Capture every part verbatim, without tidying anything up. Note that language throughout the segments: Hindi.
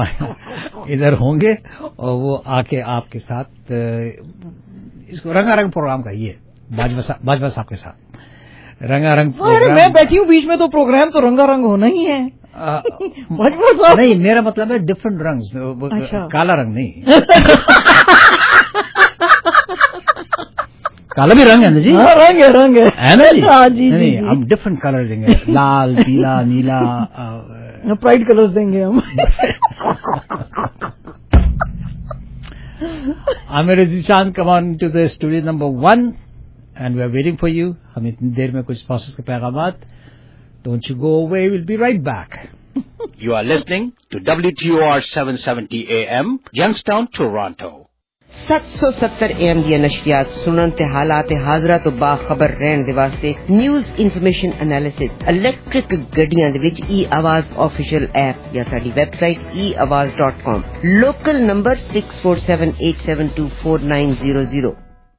इधर होंगे और वो आके आपके साथ इसको रंगारंग प्रोग्राम का ये बाजवा बाजवा साहब के साथ रंगारंग प्रोग्राम। मैं बैठी हूँ बीच में, तो प्रोग्राम तो रंगारंग होना ही है। बाजवा साहब नहीं, मेरा मतलब है डिफरेंट रंग, अच्छा। काला रंग नहीं। काला भी रंग है ना जी? हाँ, रंग है, रंग है, है ना जी? हाँ जी, नहीं, हम डिफरेंट कलर देंगे, लाल, पीला, नीला, प्राइड कलर्स देंगे हम। Aamir Zeeshan, come on to the studio number one and we are waiting for you. हम इतनी देर में कुछ स्पॉन्सर्स के पैगामात। Don't you go away, we'll be right back. You are listening to W T O R seven seventy A M, Youngstown, Toronto. सात सौ सत्तर ए एम दी नशरियात सुनन ते हालात हाजरा तो बाखबर रहन दे वास्ते न्यूज़ इन्फॉर्मेशन एनालिसिस इलेक्ट्रिक गड्डियां दे विच ई आवाज ऑफिशियल ऐप या साडी website E Awaaz dot com, local number six four seven eight seven two four nine zero zero.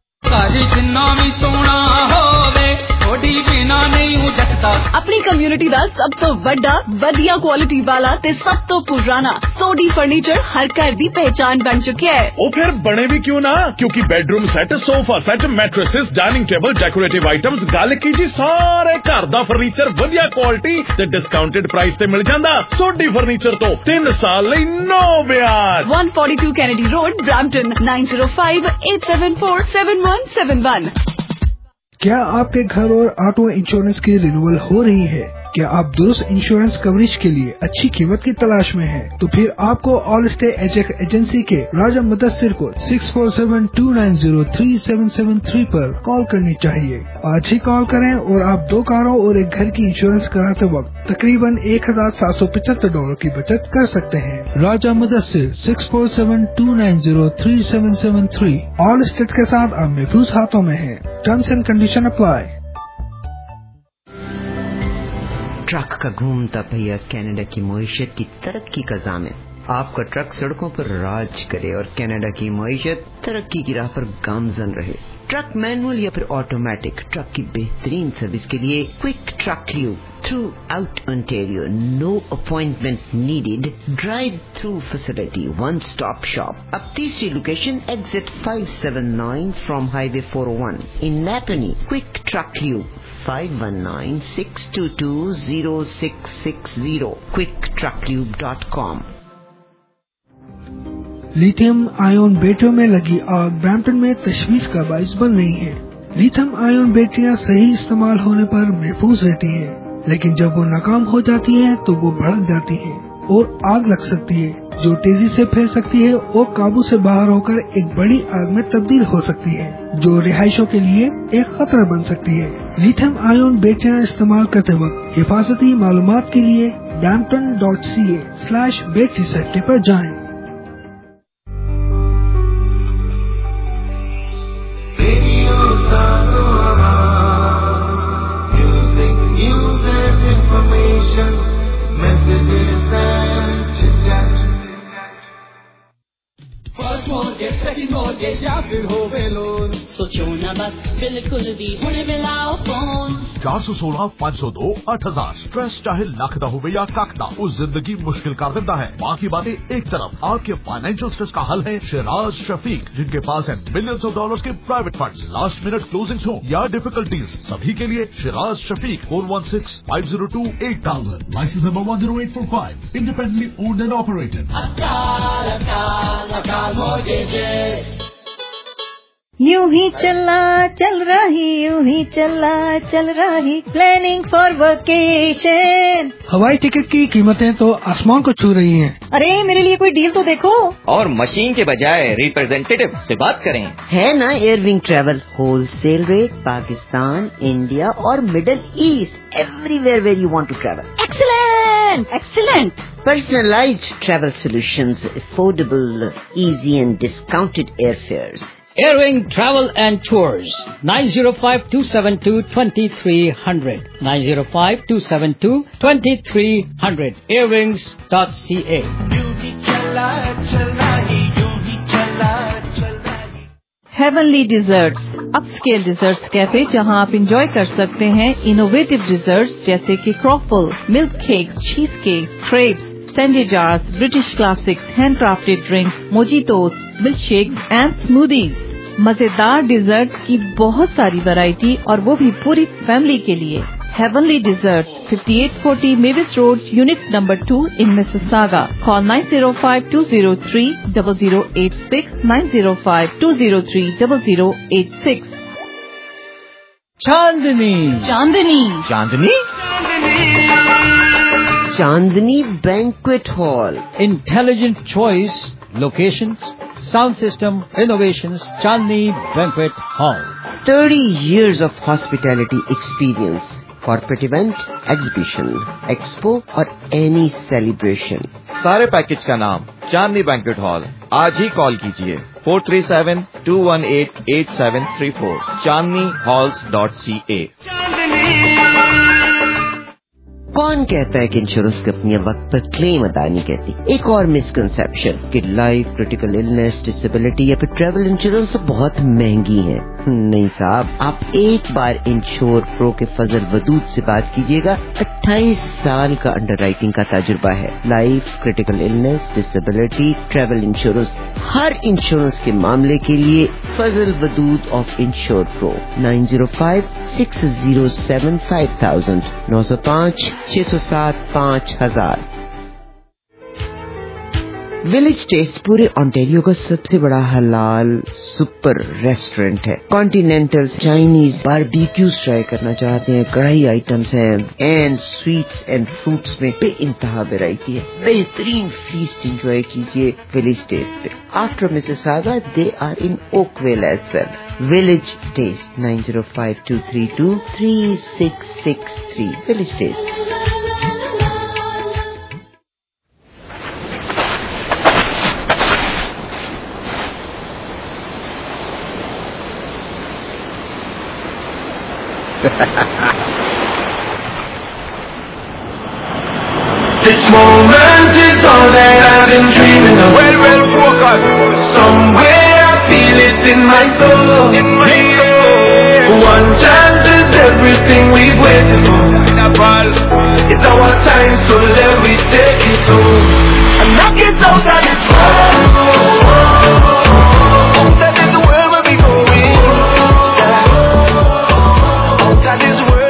अपनी कम्युनिटी दा सब तो बड़ा वधिया क्वालिटी वाला ते सब तो पुराना सोडी फर्नीचर हर घर दी पहचान बन चुके है। ओ फिर बने भी क्यों ना, क्योंकि bedroom set, sofa set, mattresses, dining table, decorative items, गल की जी सारे घर दा फर्नीचर वधिया क्वालिटी ते डिस्काउंटेड प्राइस ते मिल जांदा। सोडी फर्नीचर तो तीन साल लई नो ब्याज। One forty two Kennedy road, Brampton, nine zero five eight seven four seven one seven one. क्या आपके घर और ऑटो इंश्योरेंस की रिन्यूअल हो रही है? क्या आप दुरुस्त इंश्योरेंस कवरेज के लिए अच्छी कीमत की तलाश में हैं? तो फिर आपको ऑल स्टेट एजेंट एजेंसी के राजा मुदस्सिर को six four seven two nine zero three seven seven three पर कॉल करनी चाहिए। आज ही कॉल करें और आप दो कारों और एक घर की इंश्योरेंस कराते वक्त तकरीबन एक हजार सात सौ पचहत्तर डॉलर की बचत कर सकते हैं। Raja Mudassir six four seven two nine zero three seven seven three Allstate के साथ अब महफूज हाथों में है। Terms and condition apply. Truck का घूमता पहिया कनाडा की मईशत की तरक्की का ज़ामिन। आपका ट्रक सड़कों पर राज करे और कनाडा की मईशत तरक्की की राह पर गामजन रहे। ट्रक मैनुअल या फिर ऑटोमेटिक, ट्रक की बेहतरीन सर्विस के लिए quick truck lube throughout Ontario, no appointment needed, drive through facility, one stop shop. अब तीसरी location exit five seven nine from highway four O one in Napanee. Quick truck lube five one nine six two two zero six six zero, quick truck lube dot com. Lithium ion बैटरियों में लगी आग ब्रैम्पटन में तशवीश का बाइस बन रही है। लिथियम आयन बैटरियां सही इस्तेमाल होने पर महफूज रहती हैं, लेकिन जब वो नाकाम हो जाती हैं तो वो भड़क जाती हैं और आग लग सकती है, जो तेजी से फैल सकती है और काबू से बाहर होकर एक बड़ी आग में तब्दील हो सकती है, जो रिहायशों के लिए एक खतरा बन सकती है। लिथियम आयन बैटरियां इस्तेमाल करते वक्त हिफाजती मालूमात के लिए Brampton dot C A slash battery safety पर जाएं। सोचो ना बस, बिल्कुल भी हुणे मिलाओ फोन। चार सौ सोलह पाँच सौ दो अठ हजार। स्ट्रेस चाहे लख दा होवे या कख दा, उस जिंदगी मुश्किल कर देता है। बाकी बातें एक तरफ, आपके फाइनेंशियल स्ट्रेस का हल है शिराज शफीक, जिनके पास है मिलियंस ऑफ डॉलर्स के private funds. Last minute closings हो या डिफिकल्टीज, सभी के लिए Shiraz Shafiq four one six five zero two eight thousand. License number one zero eight four five, independently owned and operated. अकाल अकाल अकाल मॉर्गेजेस। यूं ही चला चल रही, यूं ही चला चल रही, प्लानिंग फॉर वेकेशन। हवाई टिकट की कीमतें तो आसमान को छू रही हैं। अरे मेरे लिए कोई डील तो देखो। और मशीन के बजाय रिप्रेजेंटेटिव से बात करें। है ना Airwing travel, wholesale rate, Pakistan, India और middle east, everywhere where you want to travel. Excellent excellent. Personalized travel solutions, affordable, easy and discounted airfares. Airwing Travel and Tours, nine zero five two seven two two three zero zero, nine zero five two seven two two three zero zero, airwings dot c a. Heavenly Desserts, upscale desserts cafe जहां आप enjoy कर सकते हैं innovative desserts जैसे कि croffle, milk cakes, cheese cakes, crepes, Sandy jars, British classics, handcrafted drinks, mojitos, milkshakes and smoothies. मजेदार डिजर्ट्स की बहुत सारी वैरायटी और वो भी पूरी फैमिली के लिए. Heavenly Desserts, fifty-eight forty Mavis Road, Unit Number two in Mississauga. Call nine zero five two zero three zero zero eight six, nine zero five two zero three zero zero eight six. Chandni. Chandni. Chandni? Chandni Banquet Hall. Intelligent choice, locations, sound system, innovations, Chandni Banquet Hall. thirty years of hospitality experience. Corporate event, exhibition, expo और any celebration. सारे पैकेज का नाम चांदनी बैंक्वेट हॉल. आज ही कॉल कीजिए four three seven two one eight eight seven three four chandni halls dot c a. कौन कहता है कि इंश्योरेंस कंपनियां वक्त पर क्लेम अदा नहीं करती? एक और मिसकंसेप्शन कि लाइफ, क्रिटिकल इलनेस, डिसेबिलिटी या फिर ट्रैवल इंश्योरेंस तो बहुत महंगी है. नहीं साहब, आप एक बार इंश्योर प्रो के फजल वदूद से बात कीजिएगा. अट्ठाईस साल का अंडरराइटिंग का तजुर्बा है. Life, critical illness, disability, travel insurance, हर इंश्योरेंस के मामले के लिए Fazal Wadood of insure pro. Nine zero five six zero seven five thousand नौ सौ पाँच छह सौ सात पाँच हजार. विलेज टेस्ट पूरे ऑन्टेरियो का सबसे बड़ा हलाल सुपर रेस्टोरेंट है. कॉन्टिनेंटल, चाइनीज, बारबेक्यूज ट्राई करना चाहते हैं, कढ़ाई आइटम्स हैं एंड स्वीट्स एंड फ्रूट्स में बेइंतहा वैरायटी है. बेहतरीन फीस्ट एंजॉय कीजिए विलेज टेस्ट पे. After Mississauga they are in Oakville as well. Village taste nine zero five two three two three six six three. Village taste. This moment is all that I've been dreaming of. Well, well, focus. Somewhere I feel it in my soul. In my soul. One chance is everything we've waited for. It's our time, so let me take it home. And knock it out of this world. That is the world where we going. That is where.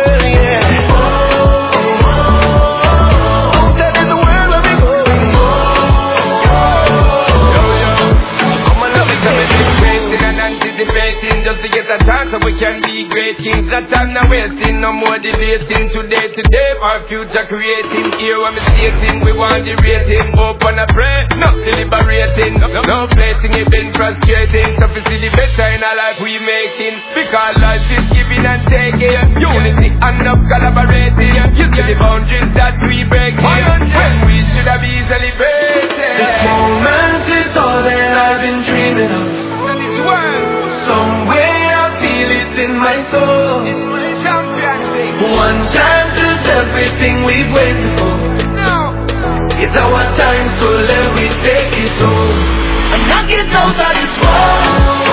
Just to get a chance so we can be great kings. That time now wasting, no more debating. Today, today, our future creating. Here I'm stating, we want the rating. Open a pray, not deliberating. No, no plating, it been frustrating. So we see the better in our life we making. Because life is giving and taking. Unity and up collaborating. You see the boundaries that we break here. When we should have been celebrating. This moment is all that I've been dreaming of. And this world. Somewhere I feel it in my soul. In my champion thing. One chance is everything we've waited for. No. It's our time, so let me take it home. And knock it out of this world.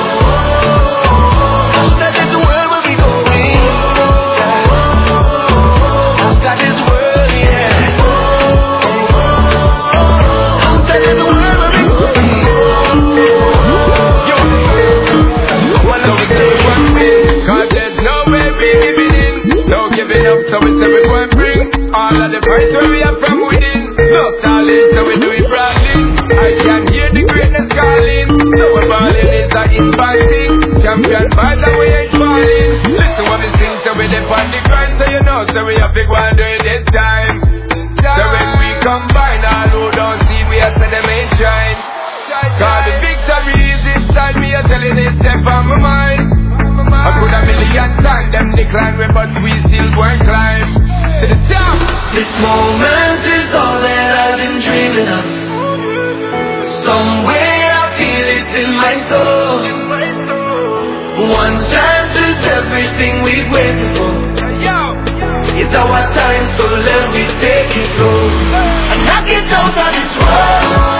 That is the world where we going. That is the world, yeah. That is the world where we going. Cause there's no way we giving in. No giving up, so we say we go and bring all of the fights where we are from within. No stalling, so we do it proudly. I can hear the greatness calling. So we're balling, it's a inviting. Champion fight and we ain't falling. Listen what we sing, so we live on the grind. So you know, so we have big one during this time. So when we combine, all who don't see, we are say them ain't shine. Cause the victory is inside me, I'm telling it step on my mind. I could a million times them decline me, but we still go and climb to the top. This moment is all that I've been dreaming of. Somewhere I feel it in my soul. One chance is everything we've waited for. It's our time, so let me take it home. And knock it out of this world.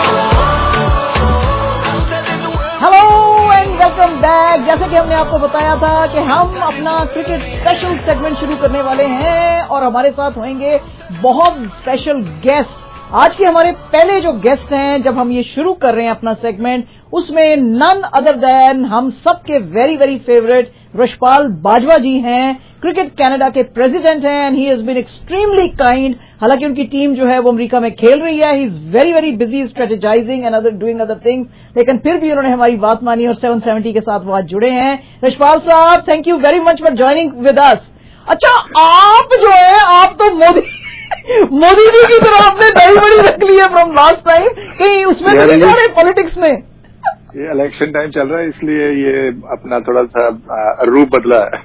Hello and welcome back. जैसे कि हमने आपको बताया था कि हम अपना क्रिकेट स्पेशल सेगमेंट शुरू करने वाले हैं और हमारे साथ होंगे बहुत स्पेशल गेस्ट आज के हमारे पहले जो गेस्ट हैं, जब हम ये शुरू कर रहे हैं अपना सेगमेंट, उसमें नन अदर देन हम सबके very very favourite Rashpal Bajwa ji हैं, क्रिकेट कनाडा के प्रेसिडेंट हैं, and he has been extremely kind. हालांकि उनकी टीम जो है वो अमेरिका में खेल रही है, he is very very busy strategizing and other doing other things, लेकिन फिर भी उन्होंने हमारी बात मानी और सेवन सेवेंटी के साथ वो आज जुड़े हैं। Rashpal sahab, thank you very much for joining with us. अच्छा, आप जो है, आप तो मोदी मोदी जी की तरह आपने दही बड़ी रख ली है फ्रॉम लास्ट टाइम, कहीं उसमें तो नहीं जा रहे पॉलिटिक्स में? ये इलेक्शन टाइम चल रहा है, इसलिए ये अपना थोड़ा सा रूप बदला है।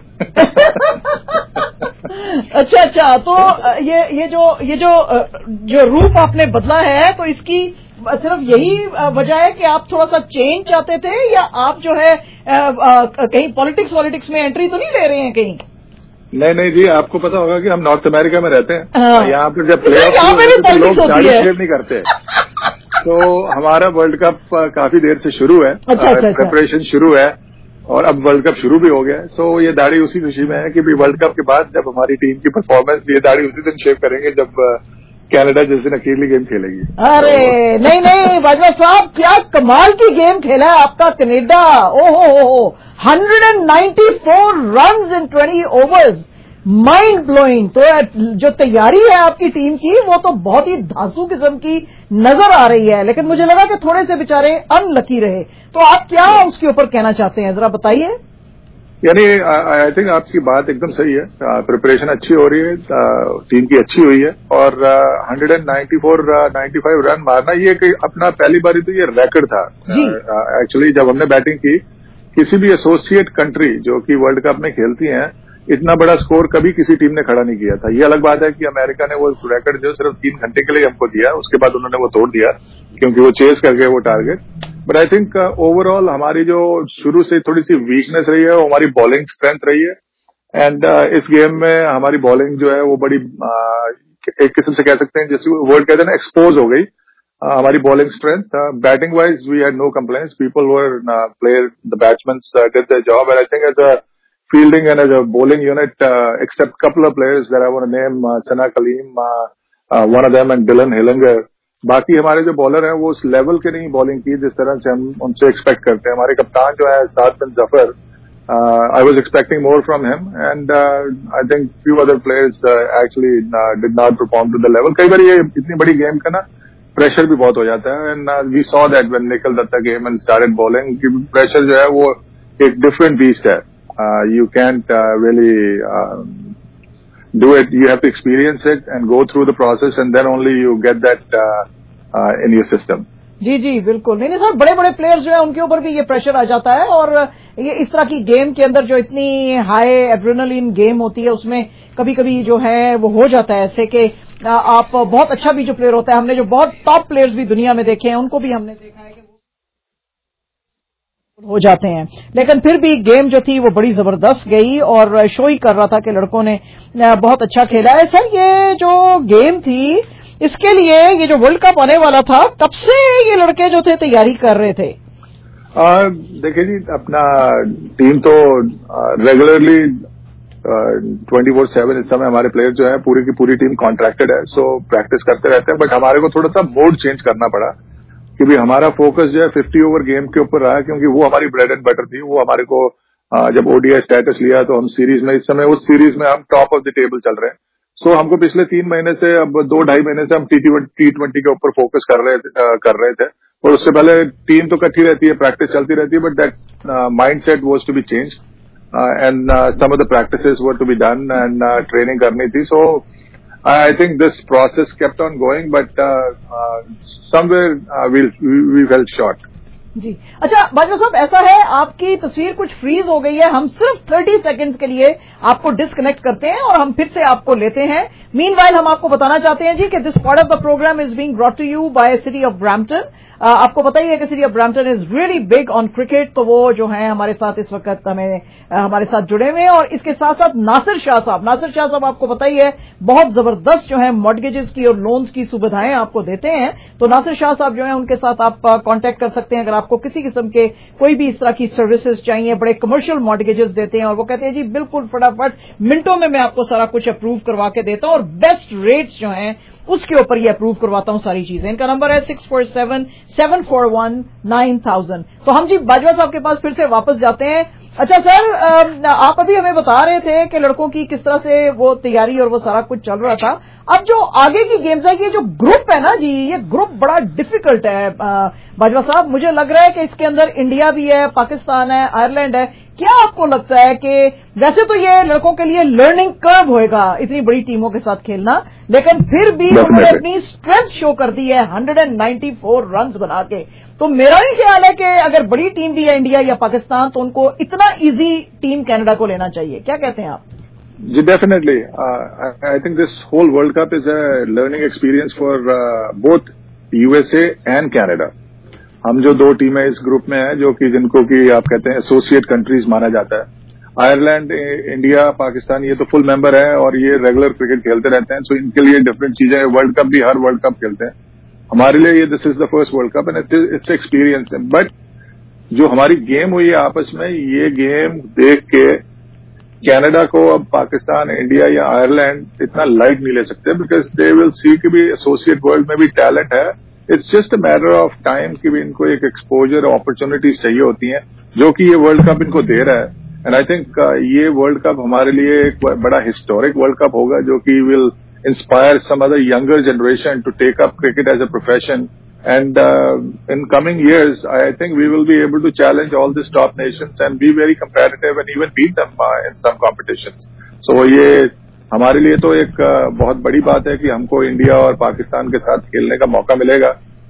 अच्छा अच्छा, तो ये ये जो ये जो जो रूप आपने बदला है, तो इसकी सिर्फ यही वजह है कि आप थोड़ा सा चेंज चाहते थे, या आप जो है कहीं पॉलिटिक्स वॉलिटिक्स में एंट्री तो नहीं ले रहे हैं कहीं? नहीं नहीं जी, आपको पता होगा कि हम नॉर्थ अमेरिका में रहते हैं, हाँ। यहाँ पे जब प्ले ऑफ तो लोग गाड़ी शेयर नहीं करते, तो हमारा वर्ल्ड कप काफी देर से शुरू है, अच्छा, अच्छा, प्रिपरेशन शुरू है, और अब वर्ल्ड कप शुरू भी हो गया है। सो ये दाढ़ी उसी खुशी में है कि भी वर्ल्ड कप के बाद जब हमारी टीम की परफॉर्मेंस, ये दाढ़ी उसी दिन शेव करेंगे जब कनाडा जिस दिन अकेली गेम खेलेगी। अरे तो, नहीं नहीं बाजवा साहब, क्या कमाल की गेम खेला है आपका कनाडा। ओहो हो, one ninety four runs in twenty overs, mind blowing. तो जो तैयारी है आपकी टीम की, वो तो बहुत ही धांसू किस्म की नजर आ रही है, लेकिन मुझे लगा कि थोड़े से बेचारे अनलकी रहे। तो आप क्या उसके ऊपर कहना चाहते हैं, जरा बताइए। यानी आई थिंक आपकी बात एकदम सही है, प्रिपरेशन अच्छी हो रही है, टीम की अच्छी हुई है, और one ninety four ninety five run मारना ये कि अपना पहली बारी तो ये रिकॉर्ड था एक्चुअली। जब हमने बैटिंग की, किसी भी एसोसिएट कंट्री जो कि वर्ल्ड कप में खेलती हैं, इतना बड़ा स्कोर कभी किसी टीम ने खड़ा नहीं किया था। ये अलग बात है कि अमेरिका ने वो रिकॉर्ड जो सिर्फ तीन घंटे के लिए हमको दिया, उसके बाद उन्होंने वो तोड़ दिया क्योंकि वो चेस कर गए वो target. But I think overall हमारी जो शुरू से थोड़ी सी वीकनेस रही है, वो हमारी बॉलिंग स्ट्रेंथ रही है, एंड uh, इस गेम में हमारी बॉलिंग जो है वो बड़ी uh, एक किस्म से कह सकते हैं, जैसे वर्ड कहते हैं ना, एक्सपोज हो गई uh, हमारी bowling strength. Batting wise we had no complaints, people were player, the batsman did their job, and I think as a fielding and as a bowling unit, uh, except couple of players that I want to name, uh, Sana Kaleem, uh, uh, one of them, and Dylan Hillinger. बाकी हमारे जो बॉलर हैं वो उस लेवल के नहीं बॉलिंग की जिस तरह से हम उनसे एक्सपेक्ट करते हैं। हमारे कप्तान जो है Saad bin Zafar, I was expecting more from him, and I think few other players actually did not perform to the level. कई बार ये इतनी बड़ी गेम का ना प्रेशर भी बहुत हो जाता है, and we saw that when Nikhil Dutta game and started bowling, pressure जो है वो एक डिफरेंट बीस्ट है। Uh, you can't uh, really uh, do it. You have to experience it and go through the process, and then only you get that uh, uh, in your system. जी जी बिल्कुल। नहीं नहीं सर, बड़े बड़े प्लेयर्स जो है उनके ऊपर भी ये प्रेशर आ जाता है, और ये इस तरह की गेम के अंदर जो इतनी हाई एड्रेनलिन गेम होती है, उसमें कभी कभी जो है वो हो जाता है ऐसे कि आप बहुत अच्छा भी जो प्लेयर होता है, हमने जो बहुत टॉप प्लेयर्स भी दुनिया में देखे हैं, उनको भी हमने देखा है कि हो जाते हैं, लेकिन फिर भी गेम जो थी वो बड़ी जबरदस्त गई, और शो ही कर रहा था कि लड़कों ने बहुत अच्छा खेला है। सर, ये जो गेम थी, इसके लिए ये जो वर्ल्ड कप आने वाला था, कब से ये लड़के जो थे तैयारी कर रहे थे? देखिए जी, अपना टीम तो रेगुलरली ट्वेंटी फोर सेवन इस समय हमारे प्लेयर जो है पूरी की पूरी टीम कॉन्ट्रैक्टेड है, सो प्रैक्टिस करते रहते हैं। बट हमारे को थोड़ा सा मोड चेंज करना पड़ा कि भी हमारा फोकस जो है फिफ्टी ओवर गेम के ऊपर रहा, क्योंकि वो हमारी ब्रेड एंड बटर थी। वो हमारे को जब ओडीआई स्टेटस लिया तो हम सीरीज में, इस समय उस सीरीज में हम टॉप ऑफ द टेबल चल रहे हैं। सो so, हमको पिछले तीन महीने से, अब दो ढाई महीने से हम टी टी ट्वेंटी के ऊपर फोकस कर रहे थे, कर रहे थे और उससे पहले टीम तो इकट्ठी रहती है, प्रैक्टिस चलती रहती है, but that mind set was to be change, and some of the practices were to be done, and training करनी थी। सो I think this process kept on going, but uh, uh, somewhere uh, we, we we fell short. जी अच्छा बाजवा साहब, ऐसा है आपकी तस्वीर कुछ फ्रीज हो गई है, हम सिर्फ थर्टी सेकंड्स के लिए आपको डिस्कनेक्ट करते हैं और हम फिर से आपको लेते हैं। मीनवाइल हम आपको बताना चाहते हैं जी कि this part of the program is being brought to you by city of Brampton, आपको पता ही है कि city of Brampton is really big on cricket, तो वो जो है हमारे साथ इस वक्त हमें हमारे साथ जुड़े हुए हैं। और इसके साथ साथ नासिर शाह साहब, नासिर शाह साहब आपको पता ही है बहुत जबरदस्त जो है मॉर्गेजेस की और लोन्स की सुविधाएं आपको देते हैं। तो नासिर शाह साहब जो है उनके साथ आप कांटेक्ट कर सकते हैं अगर आपको किसी किस्म के कोई भी इस तरह की सर्विसेज चाहिए। बड़े कमर्शियल मॉर्गेजेस देते हैं और वो कहते हैं जी बिल्कुल फटाफट मिनटों में मैं आपको सारा कुछ अप्रूव करवा के देता हूं और बेस्ट रेट्स जो हैं उसके ऊपर ये अप्रूव करवाता हूं सारी चीजें। इनका नंबर है six four seven seven four one nine thousand. तो हम जी बाजवा साहब के पास फिर से वापस जाते हैं। अच्छा सर, आप अभी हमें बता रहे थे कि लड़कों की किस तरह से वो तैयारी और वो सारा कुछ चल रहा था। अब जो आगे की गेम्स है, ये जो ग्रुप है ना जी, ये ग्रुप बड़ा डिफिकल्ट है बाजवा साहब। मुझे लग रहा है कि इसके अंदर इंडिया भी है, पाकिस्तान है, आयरलैंड है। क्या आपको लगता है कि वैसे तो ये लड़कों के लिए लर्निंग कर्व होएगा इतनी बड़ी टीमों के साथ खेलना, लेकिन फिर भी उन्होंने अपनी स्ट्रेंथ शो कर दी है वन नाइंटी फोर रन्स बना के। तो मेरा ही ख्याल है कि अगर बड़ी टीम भी है इंडिया या पाकिस्तान तो उनको इतना इजी टीम कनाडा को लेना चाहिए। क्या कहते हैं आप? जी definitely, I think this whole world cup is a learning experience for both USA and Canada. हम जो दो टीमें इस ग्रुप में हैं जो कि जिनको कि आप कहते हैं एसोसिएट कंट्रीज माना जाता है, आयरलैंड, इंडिया, पाकिस्तान, ये तो फुल मेंबर है और ये रेगुलर क्रिकेट खेलते रहते हैं। सो इनके लिए डिफरेंट चीजें, वर्ल्ड कप भी हर वर्ल्ड कप खेलते हैं। हमारे लिए ये this is the first world cup and it's experience. But जो हमारी गेम हुई है आपस में, ये गेम देख के कनाडा को अब पाकिस्तान, इंडिया या आयरलैंड इतना लाइट नहीं ले सकते, बिकॉज दे विल सी कि भी एसोसिएट वर्ल्ड में भी टैलेंट है। It's just a matter of time कि भी इनको एक एक्सपोजर, अपॉर्चुनिटीज चाहिए होती हैं, जो कि ये वर्ल्ड कप इनको दे रहा है। एंड आई थिंक ये वर्ल्ड कप हमारे लिए एक बड़ा हिस्टोरिक वर्ल्ड कप होगा, जो कि will inspire some other younger generation to take up cricket as a profession. And uh, in coming years, I think we will be able to challenge all these top nations and be very competitive and even beat them uh, in some competitions. So ये हमारे लिए तो एक uh, बहुत बड़ी बात है कि हमको इंडिया और पाकिस्तान के साथ खेलने का मौका मिलेगा।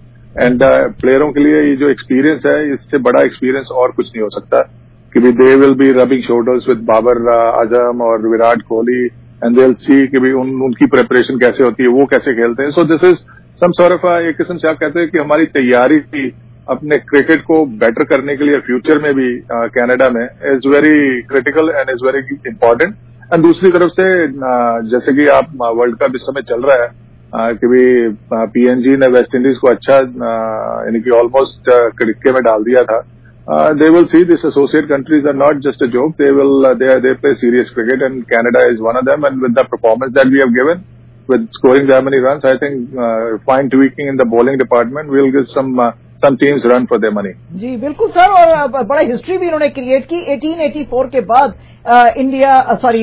एंड प्लेयरों के लिए ये जो एक्सपीरियंस है, इससे बड़ा एक्सपीरियंस और कुछ नहीं हो सकता कि भी they will be rubbing shoulders with Babar Azam और Virat Kohli and they will see कि भी उन, उनकी प्रिपरेशन कैसे होती है, वो कैसे खेलते हैं। So this is some sort of एक किस्म से आप कहते हैं कि हमारी तैयारी भी अपने क्रिकेट को बेटर करने के लिए फ्यूचर में भी कनाडा में is very critical and is very important. And दूसरी तरफ से uh, जैसे कि आप वर्ल्ड कप इस समय चल रहा है uh, कि भी पीएनजी ने वेस्ट इंडीज को अच्छा यानी कि ऑलमोस्ट क्रिकेट में डाल दिया था। They will see this associate countries are not just a joke, they will they they play serious cricket and Canada is one of them. And with the performance that we have given with scoring that many runs, I think uh, fine tweaking in the bowling department will give some uh, some teams run for their money. जी बिल्कुल सर, और बड़ा हिस्ट्री भी इन्होंने क्रिएट की। अठारह सौ चौरासी के बाद इंडिया सॉरी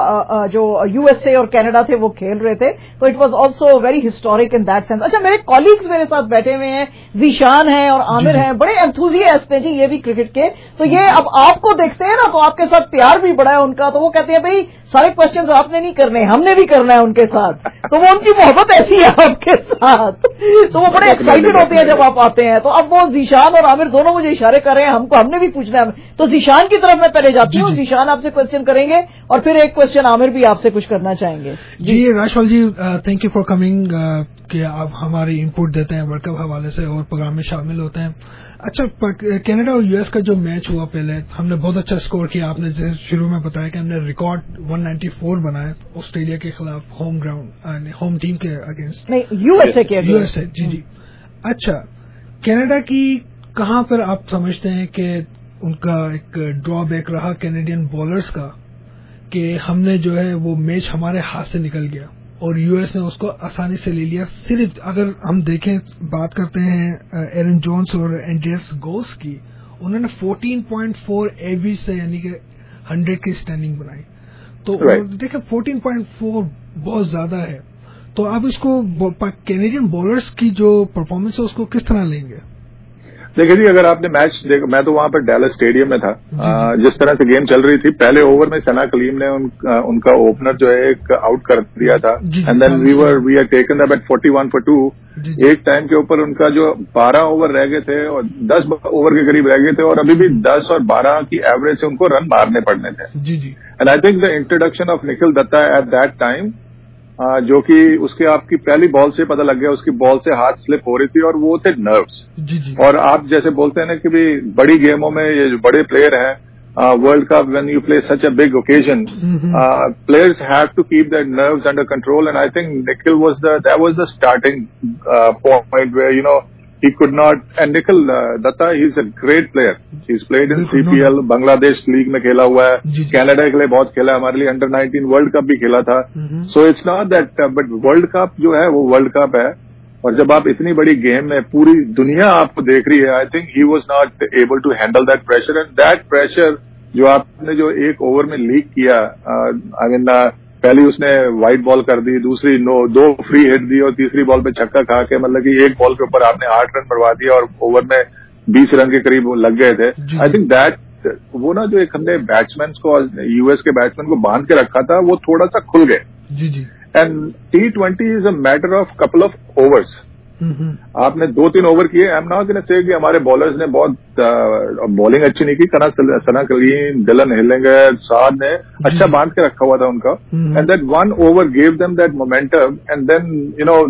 जो यूएसए और कनाडा थे वो खेल रहे थे, तो it was also very historic in that sense. अच्छा, मेरे कॉलीग्स मेरे साथ बैठे हुए हैं, जीशान हैं और आमिर हैं, बड़े एंथुजियास्ट हैं जी ये भी क्रिकेट के। तो ये अब आपको देखते हैं ना, तो आपके साथ प्यार भी बड़ा है उनका, तो वो कहते हैं भाई सारे क्वेश्चंस आपने नहीं करने, हमने भी करना है उनके साथ। तो वो उनकी मोहब्बत ऐसी है आपके साथ, तो वो बड़े एक्साइटेड होते हैं जब आप आते हैं। तो अब वो जीशान और आमिर दोनों मुझे इशारे कर रहे हैं, हमको हमने भी पूछना है। तो जीशान की तरफ मैं पहले जाती हूँ, जीशान आपसे क्वेश्चन करेंगे और फिर एक क्वेश्चन आमिर भी आपसे कुछ करना चाहेंगे। जी Rajpal ji, thank you for coming, कि आप हमारी इनपुट देते हैं वर्ल्ड कप हवाले से और प्रोग्राम में शामिल होते हैं। अच्छा, कनाडा और यूएस का जो मैच हुआ पहले, हमने बहुत अच्छा स्कोर किया। आपने जैसे शुरू में बताया कि हमने रिकॉर्ड वन नाइंटी फोर बनाया ऑस्ट्रेलिया के खिलाफ, होम ग्राउंड होम टीम के अगेंस्ट, नहीं यूएसए के यूएसए जी जी। अच्छा, कनाडा की कहां पर आप समझते हैं कि उनका एक ड्रॉबैक रहा कैनेडियन बॉलर्स का, कि हमने जो है वो मैच हमारे हाथ से निकल गया और यूएस ने उसको आसानी से ले लिया। सिर्फ अगर हम देखें, बात करते हैं एरन जोन्स और एंड्रियस गोस की, उन्होंने चौदह पॉइंट चार एवरेज से यानी कि सौ की स्टैंडिंग बनाई। तो right. देखें चौदह पॉइंट चार बहुत ज्यादा है। तो आप इसको कैनेडियन बॉलर्स की जो परफॉर्मेंस है उसको किस तरह लेंगे? देखिए जी, अगर आपने मैच देखा, मैं तो वहां पर डैलस स्टेडियम में था, आ, जिस तरह से गेम चल रही थी, पहले ओवर में सना कलीम ने उन, आ, उनका ओपनर जो है एक आउट कर दिया था, and then we were we are taken that at forty one for two. एक टाइम के ऊपर उनका जो बारह ओवर रह गए थे और दस ओवर के करीब रह गए थे, और अभी भी दस और बारह की एवरेज से उनको रन मारने पड़ने थे। जी जी। And I think the introduction of Nikhil Dutta at that time जो कि उसके आपकी पहली बॉल से पता लग गया, उसकी बॉल से हाथ स्लिप हो रही थी और वो थे नर्व्स। जी जी। और आप जैसे बोलते हैं ना कि भी बड़ी गेमों में ये जो बड़े प्लेयर हैं, world cup when you play such a big occasion, players have to keep their nerves under control, and I think Nikhil was the that was the starting point where you know he could not, and Nikhil uh, Datta, he's a great player. He's played in C P L, Bangladesh league में खेला हुआ है, कनाडा के लिए बहुत खेला, हमारे लिए अंडर नाइनटीन वर्ल्ड कप भी खेला था। So it's not that, but world cup जो है वो वर्ल्ड कप है, और जब आप इतनी बड़ी गेम में पूरी दुनिया आपको देख रही है, I think he was not able to handle that pressure, and that pressure जो आपने जो एक ओवर में लीक किया, आई मीन पहली उसने वाइट बॉल कर दी, दूसरी नो दो फ्री हिट दी, और तीसरी बॉल पे छक्का खा के मतलब कि एक बॉल के ऊपर आपने आठ रन बढ़वा दिया और ओवर में बीस रन के करीब लग गए थे। आई थिंक दैट वो ना जो एक हमने बैट्समैन को, यूएस के बैट्समैन को बांध के रखा था, वो थोड़ा सा खुल गए। जी जी। And T twenty is a matter of couple of overs. आपने दो तीन ओवर किए, I am not gonna say कि हमारे बॉलर्स ने बहुत बॉलिंग अच्छी नहीं की, सना कलीम, डिलन हिलिंगर, साद ने अच्छा बांध के रखा हुआ था उनका, and that one over gave them that momentum, and then you know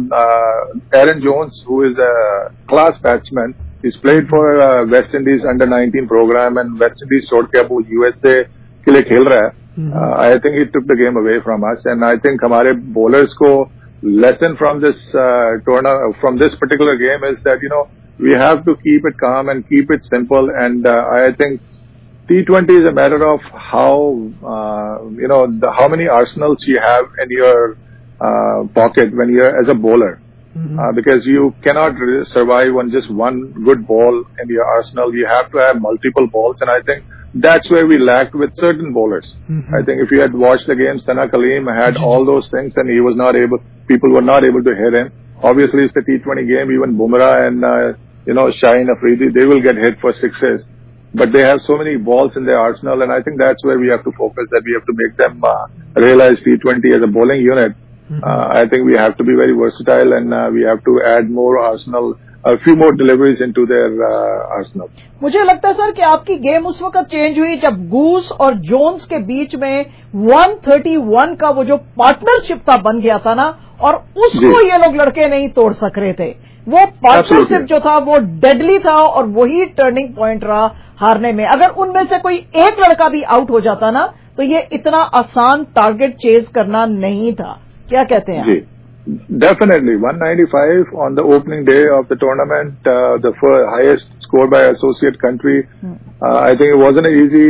Aaron Jones who is a class batsman, he's played for uh, West Indies under nineteen program, and West Indies छोड़ के अब वो यूएसए के लिए खेल रहा है। I think he took the game away from us, and I think हमारे bowlers को lesson from this uh, tournament, from this particular game is that, you know, we have to keep it calm and keep it simple. And uh, I think T twenty is a matter of how, uh, you know, the, how many arsenals you have in your uh, pocket when you're as a bowler. Mm-hmm. Uh, because you cannot survive on just one good ball in your arsenal. You have to have multiple balls, and I think that's where we lacked with certain bowlers. Mm-hmm. I think if you had watched the game, Sana Kaleem had all those things, and he was not able, people were not able to hit him. Obviously, it's a T twenty game. Even Bumrah and, uh, you know, Shaheen Afridi, they will get hit for sixes. But they have so many balls in their arsenal, and I think that's where we have to focus, that we have to make them uh, realize T twenty as a bowling unit. Uh, I think we have to be very versatile, and uh, we have to add more arsenal, a few more deliveries into their uh, arsenal. मुझे लगता है सर कि आपकी गेम उस वक्त चेंज हुई जब गूस और जोन्स के बीच में एक सौ इकतीस का वो जो पार्टनरशिप था बन गया था ना, और उसको ये लोग लड़के नहीं तोड़ सक रहे थे। वो पार्टनरशिप जो था वो डेडली था, और वही टर्निंग पॉइंट रहा हारने में। अगर उनमें से कोई एक लड़का भी आउट हो जाता ना, तो ये इतना आसान टारगेट चेज करना नहीं था। क्या कहते हैं? जी, definitely one ninety-five on the opening day of the tournament, uh, the first, highest score by associate country. Hmm. Uh, I think it wasn't an easy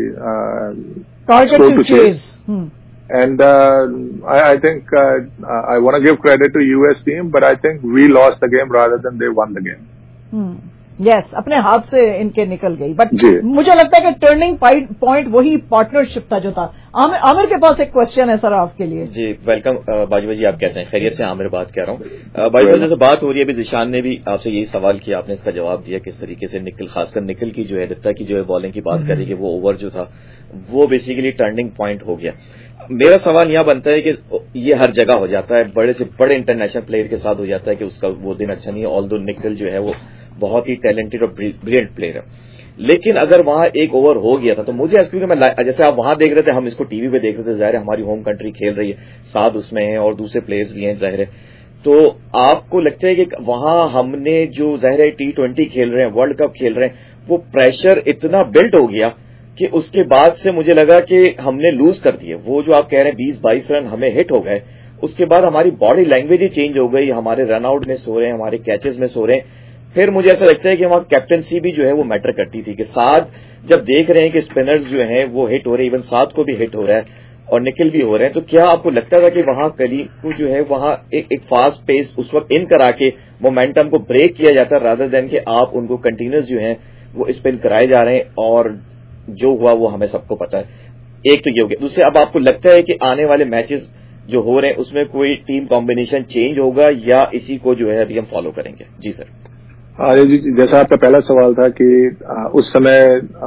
uh, target to, to chase. chase. Hmm. And uh, I, I think uh, I want to give credit to U S team, but I think we lost the game rather than they won the game. Hmm. Yes yes, अपने हाथ से इनके निकल गई। बट मुझे लगता है कि टर्निंग पॉइंट वही पार्टनरशिप था जो था। आमिर, आमिर के पास एक क्वेश्चन है सर आपके लिए। जी वेलकम बाजवा जी, आप कैसे हैं? खैरियत से? आमिर बात कह रहा हूँ। बाजवा जैसे बात हो रही है, अभी जिशान ने भी आपसे यही सवाल किया, आपने इसका जवाब दिया किस तरीके से निखिल, खासकर निखिल की जो है दत्ता की जो है बॉलिंग की बात करी कि वो ओवर जो था वो बेसिकली टर्निंग पॉइंट हो गया। मेरा सवाल यहाँ बनता है कि ये हर जगह हो जाता है, बड़े से बड़े इंटरनेशनल प्लेयर के साथ हो जाता है कि उसका वो दिन अच्छा नहीं है। ऑल्दो निखिल जो है वो बहुत ही टैलेंटेड और ब्रिलियंट प्लेयर है, लेकिन अगर वहां एक ओवर हो गया था तो मुझे ऐसा, क्योंकि मैं जैसे आप वहां देख रहे थे, हम इसको टीवी पे देख रहे थे, जाहिर है हमारी होम कंट्री खेल रही है, साथ उसमें है और दूसरे प्लेयर्स भी हैं जाहिर है, तो आपको लगता है कि वहां हमने जो जाहिर है टी ट्वेंटी खेल रहे हैं, वर्ल्ड कप खेल रहे हैं, वो प्रेशर इतना बिल्ड हो गया कि उसके बाद से मुझे लगा कि हमने लूज कर दिए। वो जो आप कह रहे हैं बीस बाईस रन हमें हिट हो गए, उसके बाद हमारी बॉडी लैंग्वेज ही चेंज हो गई, हमारे रन आउट में सो रहे हैं, हमारे कैचेस में सो रहे हैं। फिर मुझे ऐसा लगता है कि वहां कैप्टनसी भी जो है वो मैटर करती थी कि साथ जब देख रहे हैं कि स्पिनर्स जो हैं वो हिट हो रहे हैं, इवन साथ को भी हिट हो रहा है और निखिल भी हो रहे हैं, तो क्या आपको लगता था कि वहां कली को जो है वहां एक, एक फास्ट पेस उस वक्त इन करा के मोमेंटम को ब्रेक किया जाता रादर देन कि आप उनको कंटिन्यूस जो है वो स्पिन कराए जा रहे हैं, और जो हुआ वो हमें सबको पता है। एक तो ये हो गया। दूसरे, अब आपको लगता है कि आने वाले मैचेस जो हो रहे हैं उसमें कोई टीम कॉम्बिनेशन चेंज होगा या इसी को जो है अभी हम फॉलो करेंगे? जी सर। हाँ जी, जैसा आपका पहला सवाल था कि आ, उस समय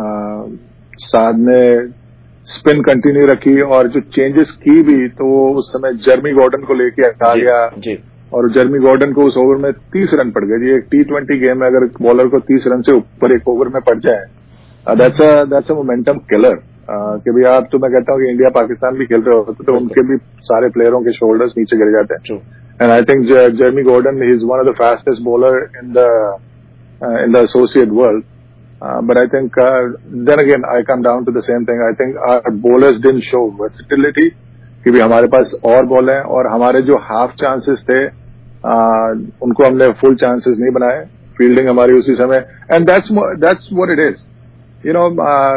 साद ने स्पिन कंटिन्यू रखी और जो चेंजेस की भी, तो उस समय जर्मी गॉर्डन को लेके आ गया जी, और जर्मी गॉर्डन को उस ओवर में तीस रन पड़ गए जी। एक टी ट्वेंटी गेम में अगर बॉलर को तीस रन से ऊपर एक ओवर में पड़ जाए, that's a that's a momentum killer. कि भाई आप, तो मैं कहता हूँ कि इंडिया पाकिस्तान भी खेल रहे होते तो उनके भी सारे प्लेयरों के शोल्डर्स नीचे गिर जाते हैं. And I think Jeremy Gordon he is one of the fastest bowler in the in the associate world. But I think then again I come down to the same thing. I think our bowlers didn't show versatility कि भी हमारे पास और बॉल हैं, और हमारे जो हाफ चांसेस थे uh, उनको हमने फुल चांसेस नहीं बनाए. फील्डिंग हमारी उसी समय, and that's that's what it is. You know,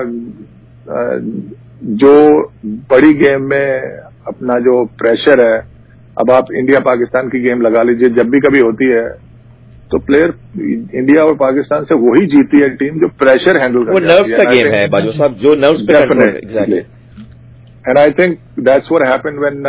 जो बड़ी गेम में अपना जो प्रेशर है, अब आप इंडिया पाकिस्तान की गेम लगा लीजिए, जब भी कभी होती है तो प्लेयर इंडिया और पाकिस्तान से वही जीती है टीम जो प्रेशर हैंडल कर, वो नर्व्स का गेम है बाजवा साहब, जो नर्व्स पे control. Exactly. And I think that's what happened when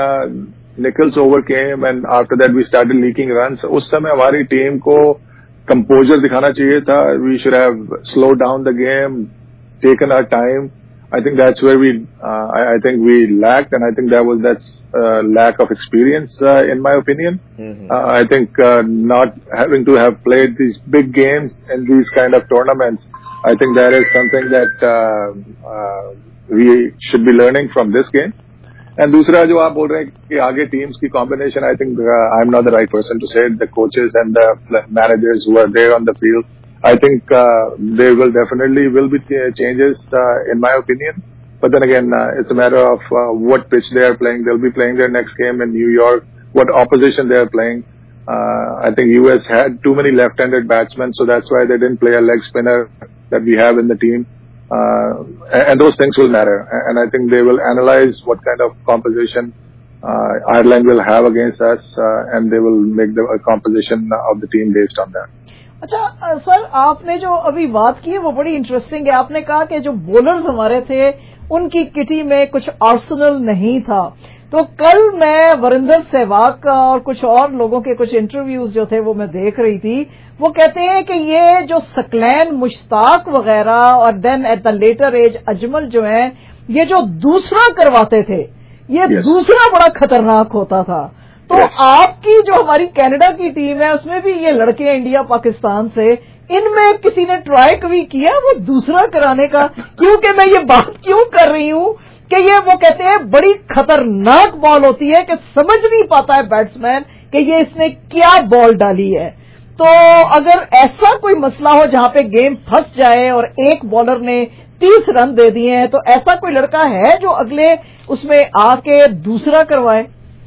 Nichols overcame and after that we started leaking runs. उस समय हमारी टीम को कंपोजर दिखाना चाहिए था. We should have slow down the game, taken our time. I think that's where we, uh, I, I think we lacked, and I think that was that's uh, lack of experience, uh, in my opinion. Mm-hmm. Uh, I think uh, not having to have played these big games and these kind of tournaments, I think that is something that uh, uh, we should be learning from this game. And दूसरा जो आप बोल रहे हैं कि आगे teams की combination, I think uh, I'm not the right person to say it. The coaches and the managers who are there on the field, I think uh, there will definitely will be changes, uh, in my opinion. But then again, uh, it's a matter of uh, what pitch they are playing. They'll be playing their next game in New York. What opposition they are playing. Uh, I think U S had too many left-handed batsmen, so that's why they didn't play a leg spinner that we have in the team. Uh, and those things will matter. And I think they will analyze what kind of composition uh, Ireland will have against us, uh, and they will make the uh, composition of the team based on that. अच्छा सर, आपने जो अभी बात की है वो बड़ी इंटरेस्टिंग है. आपने कहा कि जो बॉलर्स हमारे थे उनकी किटी में कुछ आर्सेनल नहीं था. तो कल मैं वरिंदर सहवाग का और कुछ और लोगों के कुछ इंटरव्यूज जो थे वो मैं देख रही थी. वो कहते हैं कि ये जो सकलैन, मुश्ताक वगैरह और then at the latter age Ajmal जो है, ये जो दूसरा करवाते थे, ये yes. दूसरा बड़ा खतरनाक होता था. तो yes. आपकी जो हमारी कनाडा की टीम है उसमें भी ये लड़के हैं इंडिया पाकिस्तान से, इनमें किसी ने ट्राई कभी किया वो दूसरा कराने का? क्योंकि मैं ये बात क्यों कर रही हूं कि ये वो कहते हैं बड़ी खतरनाक बॉल होती है कि समझ नहीं पाता है बैट्समैन कि ये इसने क्या बॉल डाली है. तो अगर ऐसा कोई मसला हो जहां पे गेम फंस जाए और एक बॉलर ने तीस रन दे दिए हैं, तो ऐसा कोई लड़का है जो अगले उसमें आके दूसरा करवाए?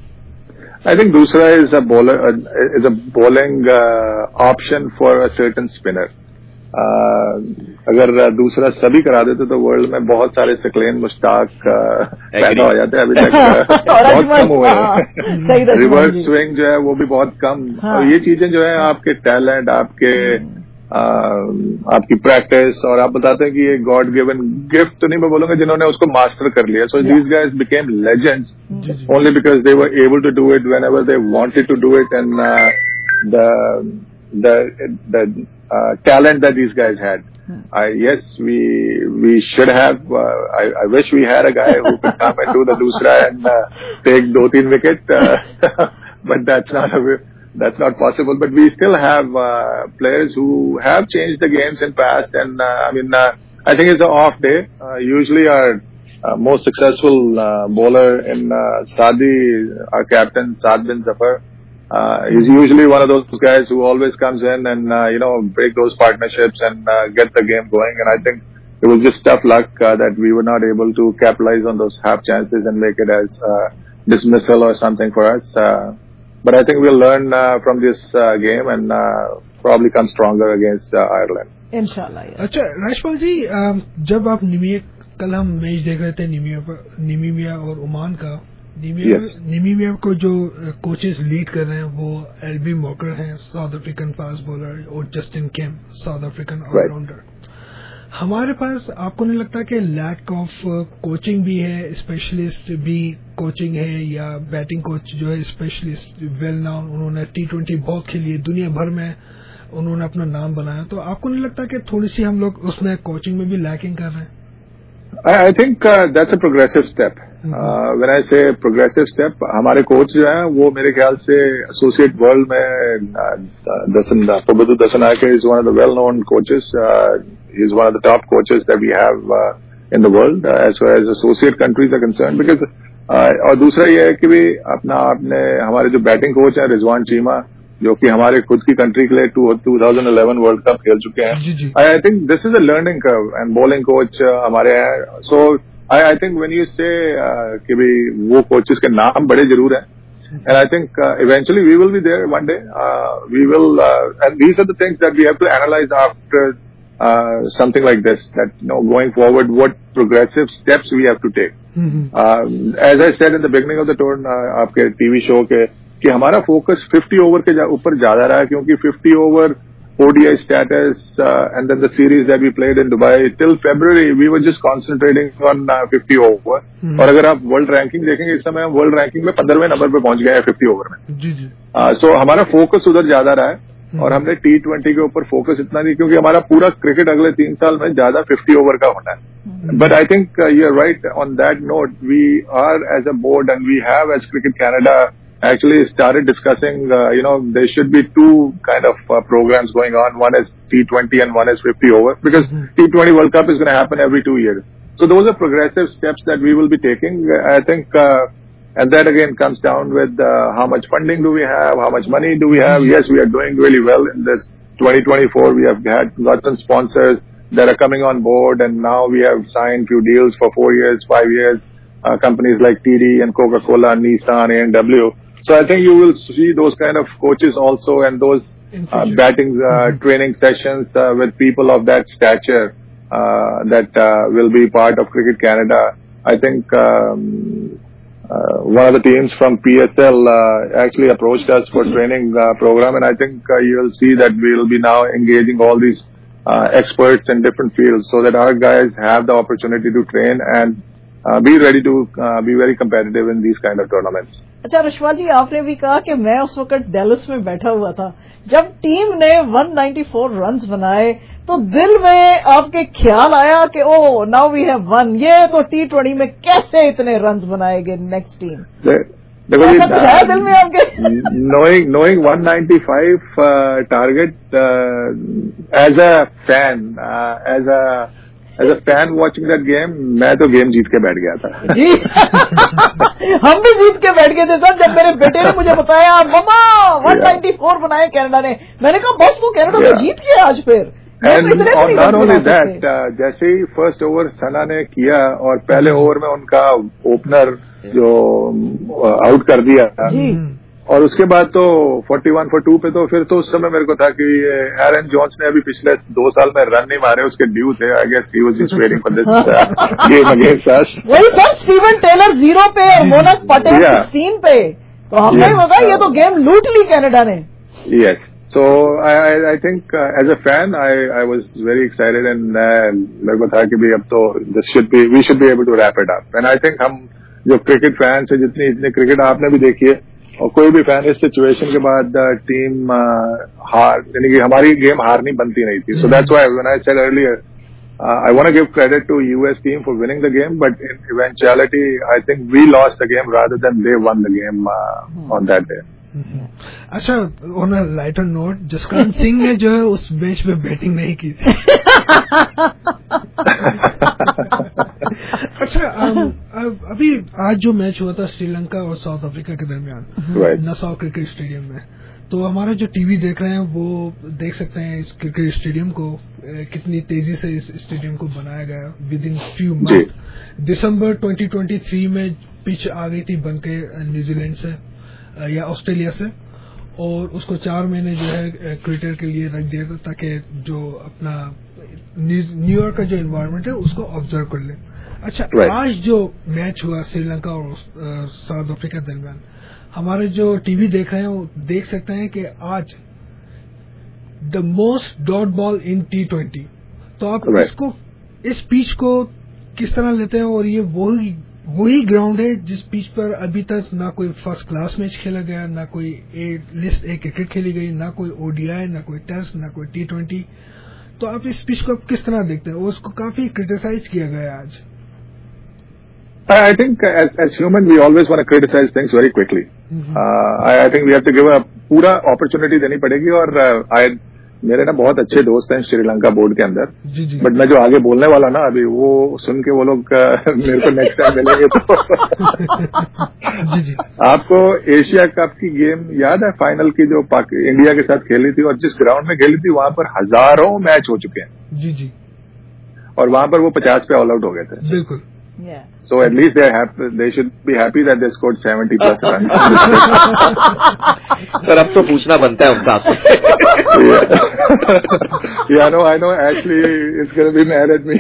I think दूसरा is a bowler uh, is a bowling uh, option for a certain spinner. Uh, अगर uh, दूसरा सभी करा देते तो वर्ल्ड में बहुत सारे सकलेन, मुश्ताक uh, पैदा हो जाते हैं. अभी तक uh, बहुत कम हुए हैं. रिवर्स स्विंग जो है वो भी बहुत कम. हाँ. और ये चीजें जो है आपके टैलेंट, आपके Uh, आपकी प्रैक्टिस, और आप बताते हैं कि ये गॉड गिवन गिफ्ट तो नहीं मैं बोलूंगा, जिन्होंने उसको मास्टर कर लिया. So these guys became legends only because they were able to do it whenever they wanted to do it, and the the the talent that these guys had. I, yes, we we should have. Uh, I, I wish we had a guy who could come and do the dusra and uh, take do teen wicket, uh, but that's not a. That's not possible, but we still have uh, players who have changed the games in past, and uh, I mean, uh, I think it's an off day. Uh, usually our uh, most successful uh, bowler in uh, Saadi, our captain, Saad bin Zafar, uh, he's usually one of those guys who always comes in and, uh, you know, break those partnerships and uh, get the game going, and I think it was just tough luck uh, that we were not able to capitalize on those half chances and make it as uh, dismissal or something for us. Uh, But I think we'll learn uh, from this uh, game and uh, probably come stronger against uh, Ireland. Inshallah. Yes. अच्छा राजपाल जी, जब आप निमिया, कल हम मैच देख रहे थे निमिया निमिया और ओमान का, निमिया yes. निमिया को जो कोचेस लीड कर रहे हैं वो एल्बी मॉकर हैं, साउथ अफ्रीकन फास्ट बॉलर, और Justin Kemp, South African allrounder. हमारे पास आपको नहीं लगता कि लैक ऑफ कोचिंग भी है, स्पेशलिस्ट भी कोचिंग है, या बैटिंग कोच जो है स्पेशलिस्ट वेल नाउन, उन्होंने टी ट्वेंटी बहुत खेली है, दुनिया भर में उन्होंने अपना नाम बनाया, तो आपको नहीं लगता कि थोड़ी सी हम लोग उसमें कोचिंग में भी लैकिंग कर रहे हैं? I think that's a progressive step. When I say progressive step, हमारे कोच जो है वो मेरे ख्याल से एसोसिएट वर्ल्ड में दसन Prabodhu Dasanayake is one of the well known coaches. Uh, he's one of the top coaches that we have uh, in the world uh, as far as associate countries are concerned. Because uh, और दूसरा ये है कि भी अपना आपने हमारे जो बैटिंग कोच है रिजवान चीमा जो कि हमारे खुद की कंट्री के लिए two thousand eleven World Cup खेल चुके हैं. I think this is a learning curve and bowling coach हमारे हैं. So I I think when you say कि भी वो कोचेस के नाम बड़े जरूर हैं. And I think uh, eventually we will be there one day. Uh, we will, uh, and these are the things that we have to analyze after uh, something like this. That you know, going forward, what progressive steps we have to take. Mm-hmm. Uh, as I said in the beginning of the tour, uh, आपके T V show के कि हमारा फोकस फिफ्टी ओवर के ऊपर ज्यादा रहा है क्योंकि fifty over O D I status uh, and then the series that we played in Dubai till February we were just concentrating on uh, fifty over. Hmm. और अगर आप वर्ल्ड रैंकिंग देखेंगे इस समय हम वर्ल्ड रैंकिंग में पंद्रहवें नंबर पे पहुंच गए हैं फिफ्टी ओवर में. जी जी. सो uh, so, हमारा फोकस उधर ज्यादा रहा है. hmm. और हमने टी ट्वेंटी के ऊपर फोकस इतना नहीं क्योंकि हमारा पूरा क्रिकेट अगले तीन साल में ज्यादा फिफ्टी ओवर का होना है. But I think you are right on that note. We are as a board and we have as Cricket Canada actually started discussing, uh, you know, there should be two kind of uh, programs going on. One is T twenty and one is fifty over because mm-hmm. T twenty World Cup is going to happen every two years. So those are progressive steps that we will be taking. I think, uh, and that again comes down with uh, how much funding do we have, how much money do we have. Yes, we are doing really well in this twenty twenty-four. We have had got some sponsors that are coming on board and now we have signed few deals for four years, five years. Uh, companies like T D and Coca-Cola, Nissan, A and W. So I think you will see those kind of coaches also and those uh, batting uh, mm-hmm. training sessions uh, with people of that stature uh, that uh, will be part of Cricket Canada. I think um, uh, one of the teams from P S L uh, actually approached us for training uh, program and I think uh, you will see that we will be now engaging all these uh, experts in different fields so that our guys have the opportunity to train and Uh, be ready to uh, be very competitive in these kind of tournaments. अच्छा रशवाल जी आपने भी कहा कि मैं उस वक्त डेलस में बैठा हुआ था जब टीम ने वन नाइंटी फोर रन्स बनाए तो दिल में आपके ख्याल आया कि oh now we have won. ये तो टी ट्वेंटी में कैसे इतने रन्स बनाएंगे नेक्स्ट टीम. देखो जी दिल में आपके knowing knowing one ninety-five uh, target uh, as a fan uh, as a As a fan watching that game, मैं तो गेम जीत के बैठ गया था. जी हम भी जीत के बैठ गए थे सर. जब मेरे बेटे ने मुझे बताया मम्मा वन नाइंटी फोर बनाए कनाडा ने, मैंने कहा बस वो कनाडा तो जीत गया आज फिर. एंड नॉट ओनली दैट, जैसे ही फर्स्ट ओवर सना ने किया और पहले ओवर में उनका ओपनर जो आउट कर दिया था और उसके बाद तो फोर्टी वन फॉर टू पे तो फिर तो उस समय मेरे को था कि एरन जोन्स ने अभी पिछले दो साल में रन नहीं मारे, उसके ड्यू थे. I guess he was just waiting for this game against us. वही सर स्टीवन टेलर जीरो पे और मोनक पटेल सिक्सटीन पे, तो हमने बोला ये तो गेम लूट ली कनाडा ने. Yes. So I I, I think uh, as a fan I I was very excited and मेरे को था कि भी अब तो this should be we should be able to wrap it up. And I think हम जो क्रिकेट फैंस है जितनी इतने क्रिकेट आपने भी देखी है और कोई भी फैन इस सिचुएशन के बाद टीम हार यानी कि हमारी गेम हारनी बनती नहीं थी. So that's why when I said earlier I want to give credit to US team for winning the game but in eventuality I think we lost the game rather than they won the game on that day. अच्छा, on a lighter note Jaskaran Singh ने जो है उस मैच में बैटिंग नहीं की थी. अच्छा, अभी आज जो मैच हुआ था श्रीलंका और साउथ अफ्रीका के दरमियान नसाओ क्रिकेट स्टेडियम में, तो हमारा जो टीवी देख रहे हैं वो देख सकते हैं इस क्रिकेट स्टेडियम को कितनी तेजी से इस स्टेडियम को बनाया गया विद इन फ्यू मंथ. दिसंबर ट्वेंटी ट्वेंटी थ्री में पिच आ गई थी बनके न्यूजीलैंड से या ऑस्ट्रेलिया से और उसको चार महीने जो है क्रिकेटर के लिए रख दिया था ताकि जो अपना न्यूयॉर्क का जो एनवायरनमेंट है उसको ऑब्जर्व कर ले. अच्छा, right. आज जो मैच हुआ श्रीलंका और साउथ अफ्रीका दरमियान, हमारे जो टीवी देख रहे हैं वो देख सकते हैं कि आज the most dot ball in T twenty. तो आप right. इसको इस पिच को किस तरह लेते हैं? और ये वही वही ग्राउंड है जिस पिच पर अभी तक ना कोई फर्स्ट क्लास मैच खेला गया, ना कोई ए लिस्ट ए क्रिकेट खेली गई, ना कोई ओडीआई, ना कोई टेस्ट, ना कोई टी ट्वेंटी. तो आप इस पिच को किस तरह देखते हैं? और उसको काफी क्रिटिसाइज किया गया आज. I think as as human we always want to criticize things very quickly. Mm-hmm. uh, I, I think we have to give a पूरा opportunity देनी पड़ेगी. और uh, I मेरे ना बहुत अच्छे दोस्त हैं श्रीलंका बोर्ड के अंदर, जी जी, बट मैं जो आगे बोलने वाला ना अभी वो सुन के वो लोग मेरे को नेक्स्ट टाइम मिलेंगे तो जी जी। आपको एशिया कप की गेम याद है, फाइनल की जो इंडिया के साथ खेली थी, और जिस ग्राउंड में खेली थी वहां पर हजारों मैच हो चुके हैं, जी जी, और वहां पर वो पचास पे ऑल आउट हो गए थे। बिल्कुल। So at least they have, they should be happy that they scored seventy plus runs. Sir अब तो पूछना बनता है उनका आपसे। Yeah, no, I know. Ashley is going to be mad at me.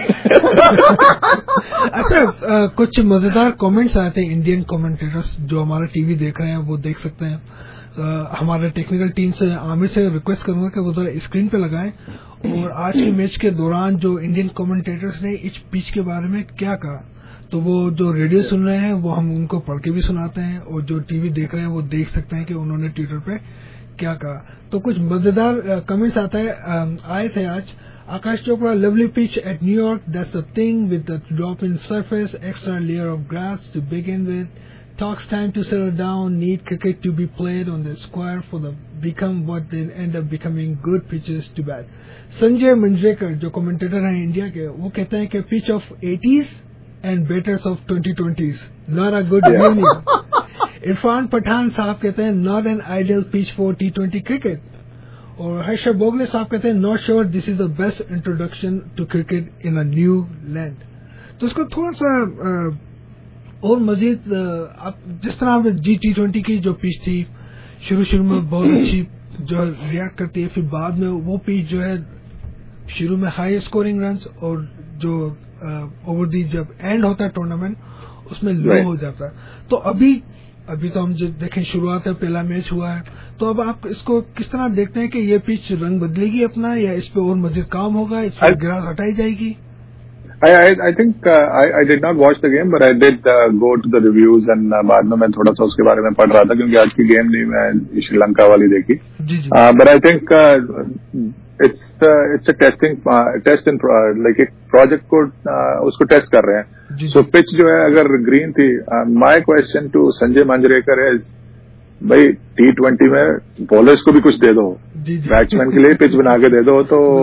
अच्छा, आ, कुछ मजेदार कमेंट्स आए थे इंडियन कमेंटेटर्स जो हमारा टीवी देख रहे हैं वो देख सकते हैं। आ, हमारे टेक्निकल टीम से आमिर से रिक्वेस्ट करूंगा कि वो जरा स्क्रीन पे लगाएं, और आज के मैच के दौरान जो इंडियन कमेंटेटर्स ने इस पिच के बारे में क्या कहा, तो वो जो रेडियो सुन रहे हैं वो हम उनको पढ़ के भी सुनाते हैं, और जो टीवी देख रहे हैं वो देख सकते हैं कि उन्होंने ट्विटर पे क्या कहा। तो कुछ मजेदार कमेंट्स आता है आए थे आज। Aakash Chopra, lovely pitch at New York, that's a thing with the drop in surface, extra layer of grass to begin with, talks time to settle down, need cricket to be played on the square for the become what they end up becoming good pitches to bat। Sanjay Manjrekar जो कमेंटेटर हैं इंडिया के, वो कहते हैं कि pitch of eighties and batters of twenty twenties, not a good yeah. union। Irfan Pathan साहब कहते हैं not an ideal pitch for T twenty cricket, और हर्षा बोगले साहब कहते हैं not sure this is the best introduction to cricket in a new land। तो इसको थोड़ा सा आ, और मजीद आप जिस तरह जी टी ट्वेंटी की जो पिच थी शुरू शुरू में बहुत अच्छी जो रिएक्ट करती है, फिर बाद में वो पिच जो है शुरू में हाई स्कोरिंग रन्स और जो ओवर दी जब एंड होता है टूर्नामेंट उसमें लो right. हो जाता है। तो अभी अभी तो हम जब देखें शुरुआत है, पहला मैच हुआ है, तो अब आप इसको किस तरह देखते हैं कि ये पिच रंग बदलेगी अपना, या इस पे और मजीद काम होगा, इस पर ग्रास हटाई जाएगी? I I I think uh, I I did not watch the game, but I did uh, go to the reviews and uh, बाद में मैं थोड़ा सा उसके बारे में पढ़ रहा था क्योंकि आज की गेम नहीं मैं श्रीलंका वाली देखी। जी जी। uh, but I think uh, it's uh, it's a testing uh, test and uh, like एक प्रोजेक्ट को uh, उसको टेस्ट कर रहे हैं। सो पिच जो है अगर ग्रीन थी, my question to Sanjay Manjrekar is भाई टी ट्वेंटी में बॉलर्स को भी कुछ दे दो, बैट्समैन के लिए पिच बना के दे दो। तो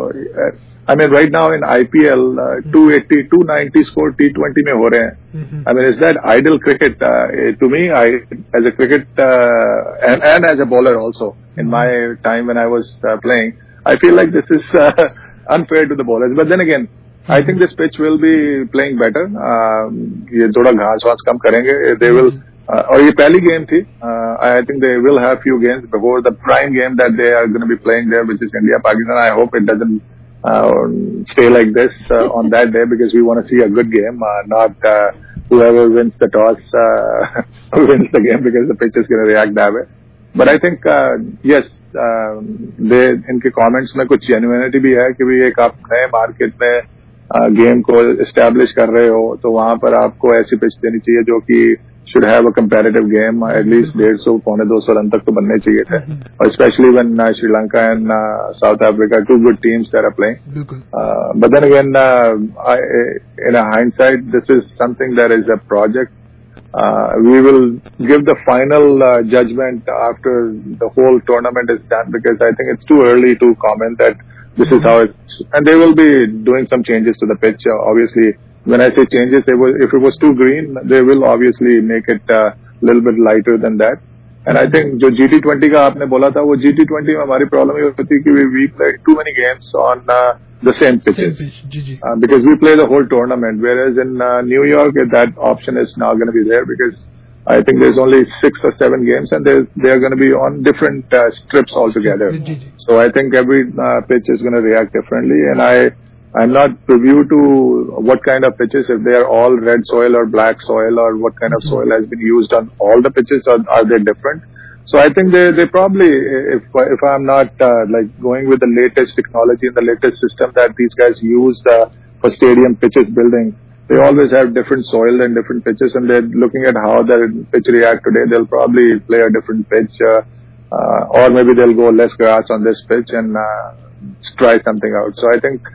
I mean, right now in I P L, uh, two eighty, two ninety score T twenty में हो रहे हैं। Mm-hmm. I mean, is that ideal cricket? Uh, to me, I as a cricket uh, and, and as a bowler also, in my time when I was uh, playing, I feel like this is uh, unfair to the bowlers. But then again, mm-hmm. I think this pitch will be playing better. Um, ये थोड़ा घास वास कम करेंगे, they will. Uh, और ये पहली गेम थी। uh, I think they will have few games before the prime game that they are going to be playing there, which is India Pakistan. I hope it doesn't Uh, stay like this uh, on that day because we want to see a good game, uh, not uh, whoever wins the toss uh, wins the game because the pitch is going to react that way. But I think uh, yes, uh, they इनके comments में कुछ genuinity भी है कि भी एक आप नए मार्केट में गेम uh, को establish कर रहे हो तो वहां पर आपको ऐसी पिच देनी चाहिए जो कि should have a competitive game, uh, at least डेढ़ सौ पौने दो सौ रन तक तो बनने चाहिए थे, और especially when uh, Sri Lanka and uh, South Africa, two good teams that are playing. Uh, but then again, uh, I, in a hindsight, this is something that is a project. Uh, we will give the final uh, judgment after the whole tournament is done because I think it's too early to comment that this is how it's, and they will be doing some changes to the pitch, uh, obviously. When I say changes, it was, if it was too green, they will obviously make it a uh, little bit lighter than that. And I think जो G T twenty का आपने बोला था, वो G T twenty में हमारी problem ये होती है कि we, we play too many games on uh, the same pitches. Same pitch, G G. Uh, because we play the whole tournament, whereas in uh, New York, that option is not going to be there because I think there's only six or seven games and they're, they're going to be on different uh, strips altogether. G G. So I think every uh, pitch is going to react differently, and I I'm not privy to what kind of pitches, if they are all red soil or black soil or what kind of soil has been used on all the pitches, or are they different? So I think they, they probably, if if I'm not uh, like going with the latest technology and the latest system that these guys use uh, for stadium pitches building, they always have different soil and different pitches, and they're looking at how the pitch react today. They'll probably play a different pitch, uh, uh, or maybe they'll go less grass on this pitch and uh, try something out. So I think.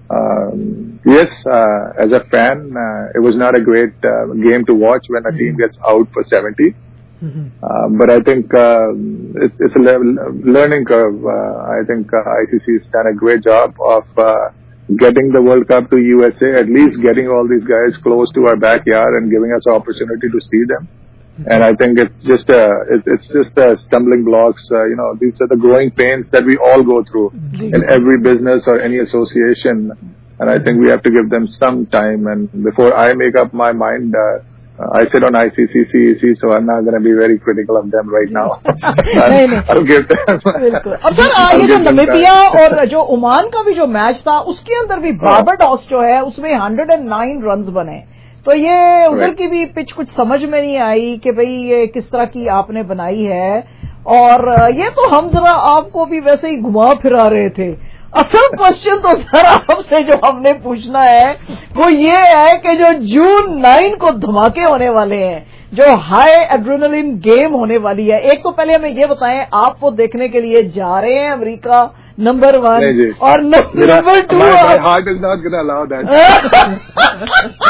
Um, yes, uh, as a fan, uh, it was not a great uh, game to watch when a team gets out for seventy. Uh, but I think uh, it's, it's a learning curve. Uh, I think uh, I C C has done a great job of uh, getting the World Cup to U S A, at least getting all these guys close to our backyard and giving us an opportunity to see them. And I think it's just a, it's just a stumbling blocks. Uh, you know, these are the growing pains that we all go through in every business or any association. And I think we have to give them some time. And before I make up my mind, uh, I sit on I C C, C E C, so I'm not going to be very critical of them right now. नहीं I'll give them. बिल्कुल. और सर ये जो नमीबिया और जो ओमान का भी जो मैच था, उसके अंदर भी बारबाडोस जो है उसमें एक सौ नौ रन्स बने. तो ये उधर की भी पिच कुछ समझ में नहीं आई कि भाई ये किस तरह की आपने बनाई है. और ये तो हम जरा आपको भी वैसे ही घुमा फिरा रहे थे. असल क्वेश्चन तो सर आपसे जो हमने पूछना है वो ये है कि जो जून नाइन को धमाके होने वाले हैं, जो हाई एड्रेनलिन गेम होने वाली है, एक तो पहले हमें ये बताएं आप वो देखने के लिए जा रहे हैं अमेरिका नंबर वन, और number two heart is not gonna allow that.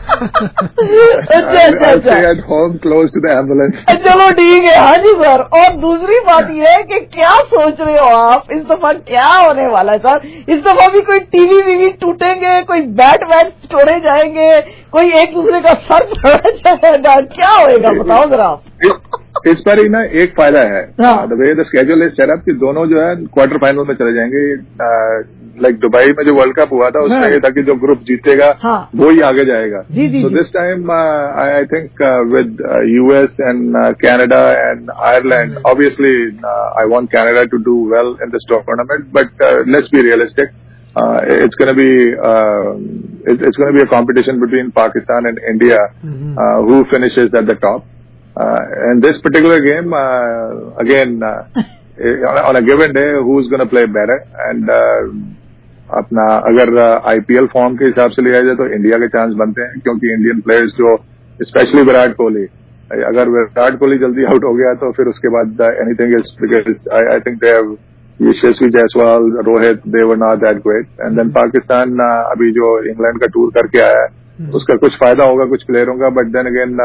अच्छा अच्छा अच्छा at home close to the ambulance. चलो ठीक है. हाँ जी सर. और दूसरी बात यह है कि क्या सोच रहे हो आप इस दफा क्या होने वाला है सर? इस दफा भी कोई टीवी वीवी टूटेंगे, कोई बैट वैट तोड़े जाएंगे, कोई एक दूसरे का सर तोड़ा जाएगा, क्या होएगा बताओ जरा आप. इस पर ही ना एक फायदा है, the way the schedule is set up कि दोनों जो है क्वार्टर फाइनल में चले जाएंगे. लाइक दुबई में जो वर्ल्ड कप हुआ था उसमें ये था कि जो ग्रुप जीतेगा वो ही आगे जाएगा. So this time uh, I, I think uh, with uh, U S and uh, Canada and Ireland, obviously uh, I want Canada to do well in this tournament, but uh, let's be realistic. Uh, it's going to be uh, it, it's going to be a competition between Pakistan and India, mm-hmm. uh, who finishes at the top. Uh, and this particular game, uh, again, uh, on a given day, who's going to play better? And uh, अपना अगर आईपीएल फॉर्म के हिसाब से लिया जाए तो इंडिया के चांस बनते हैं, क्योंकि इंडियन प्लेयर्स जो स्पेशली विराट कोहली, अगर विराट कोहली जल्दी आउट हो गया तो फिर उसके बाद anything is, because I think they have Yashasvi Jaiswal, Rohit, they were not that great. And then Pakistan अभी जो इंग्लैंड का टूर करके आया है उसका कुछ फायदा होगा कुछ प्लेयरों का, but then again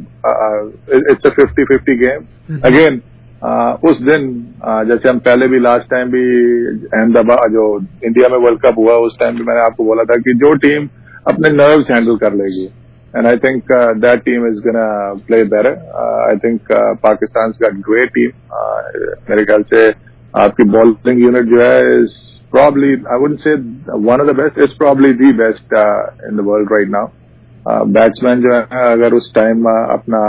it's a fifty fifty game. Again Uh, उस दिन uh, जैसे हम पहले भी लास्ट टाइम भी अहमदाबाद जो इंडिया में वर्ल्ड कप हुआ उस टाइम भी मैंने आपको बोला था कि जो टीम अपने नर्व्स हैंडल कर लेगी, and I think that team is gonna play better. I think Pakistan got great team. मेरे ख्याल से आपकी बॉलिंग यूनिट जो है is probably, I wouldn't say one of the best, is probably the best in the world right now. Batsman जो है अगर उस टाइम uh, अपना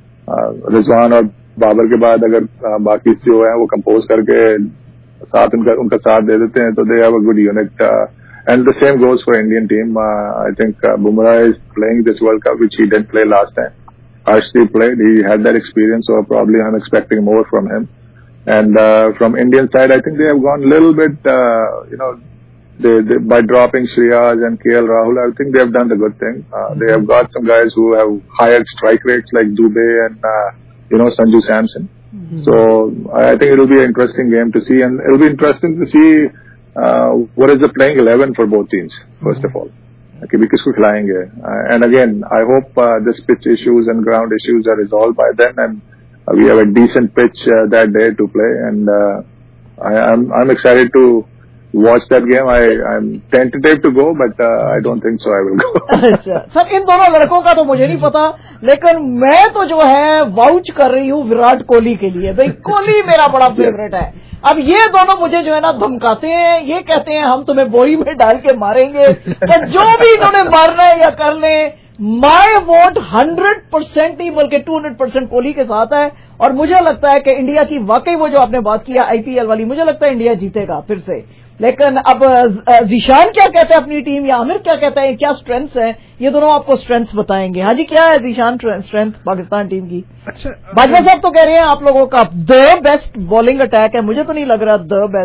uh, रिजवान और बाबर के बाद अगर बाकी जो है वो कंपोज करके साथ उनका उनका साथ दे देते हैं तो they have a good unit. And the same goes for Indian team. I think Bumrah is playing this World Cup which he didn't play last time. Arshdeep played, he had that experience, so probably I'm expecting more from him. And uh, from Indian side, I think they have gone a little bit, uh, you know, they, they, by dropping Shreyas and K L Rahul, I think they have done the good thing. Uh, mm-hmm. They have got some guys who have higher strike rates like Dubey and uh, you know, Sanju Samson. Mm-hmm. So I think it will be an interesting game to see, and it will be interesting to see uh, what is the playing eleven for both teams, first mm-hmm. of all. कि भी किसको खिलाएंगे. And again, I hope uh, this pitch issues and ground issues are resolved by then, and uh, we have a decent pitch uh, that day to play. And uh, I, I'm I'm excited to watch that game. I I'm tentative to go, but uh, I don't think so I will go. अच्छा सर, इन दोनों लड़कों का तो मुझे नहीं पता, लेकिन मैं तो जो है वाउच कर रही हूँ विराट कोहली के लिए. भाई कोहली मेरा बड़ा फेवरेट है. अब ये दोनों मुझे जो है ना धमकाते हैं, ये कहते हैं हम तुम्हें बोरी में डाल के मारेंगे, तो जो भी इन्होंने मारना है या कर ले. माय वोट हंड्रेड परसेंट ही बल्कि टू हंड्रेड परसेंट कोहली के साथ है. और मुझे लगता है कि इंडिया की वाकई वो जो आपने बात किया आईपीएल वाली, मुझे लगता है इंडिया जीतेगा फिर से. लेकिन अब जीशान क्या कहते हैं अपनी टीम, या आमिर क्या कहता है, क्या स्ट्रेंथ्स हैं, ये दोनों आपको स्ट्रेंथ्स बताएंगे. हाँ जी, क्या है जीशान स्ट्रेंथ पाकिस्तान टीम की? अच्छा, बाजवा साहब तो कह रहे हैं आप लोगों का द बेस्ट बॉलिंग अटैक है, मुझे तो नहीं लग रहा द बेस्ट.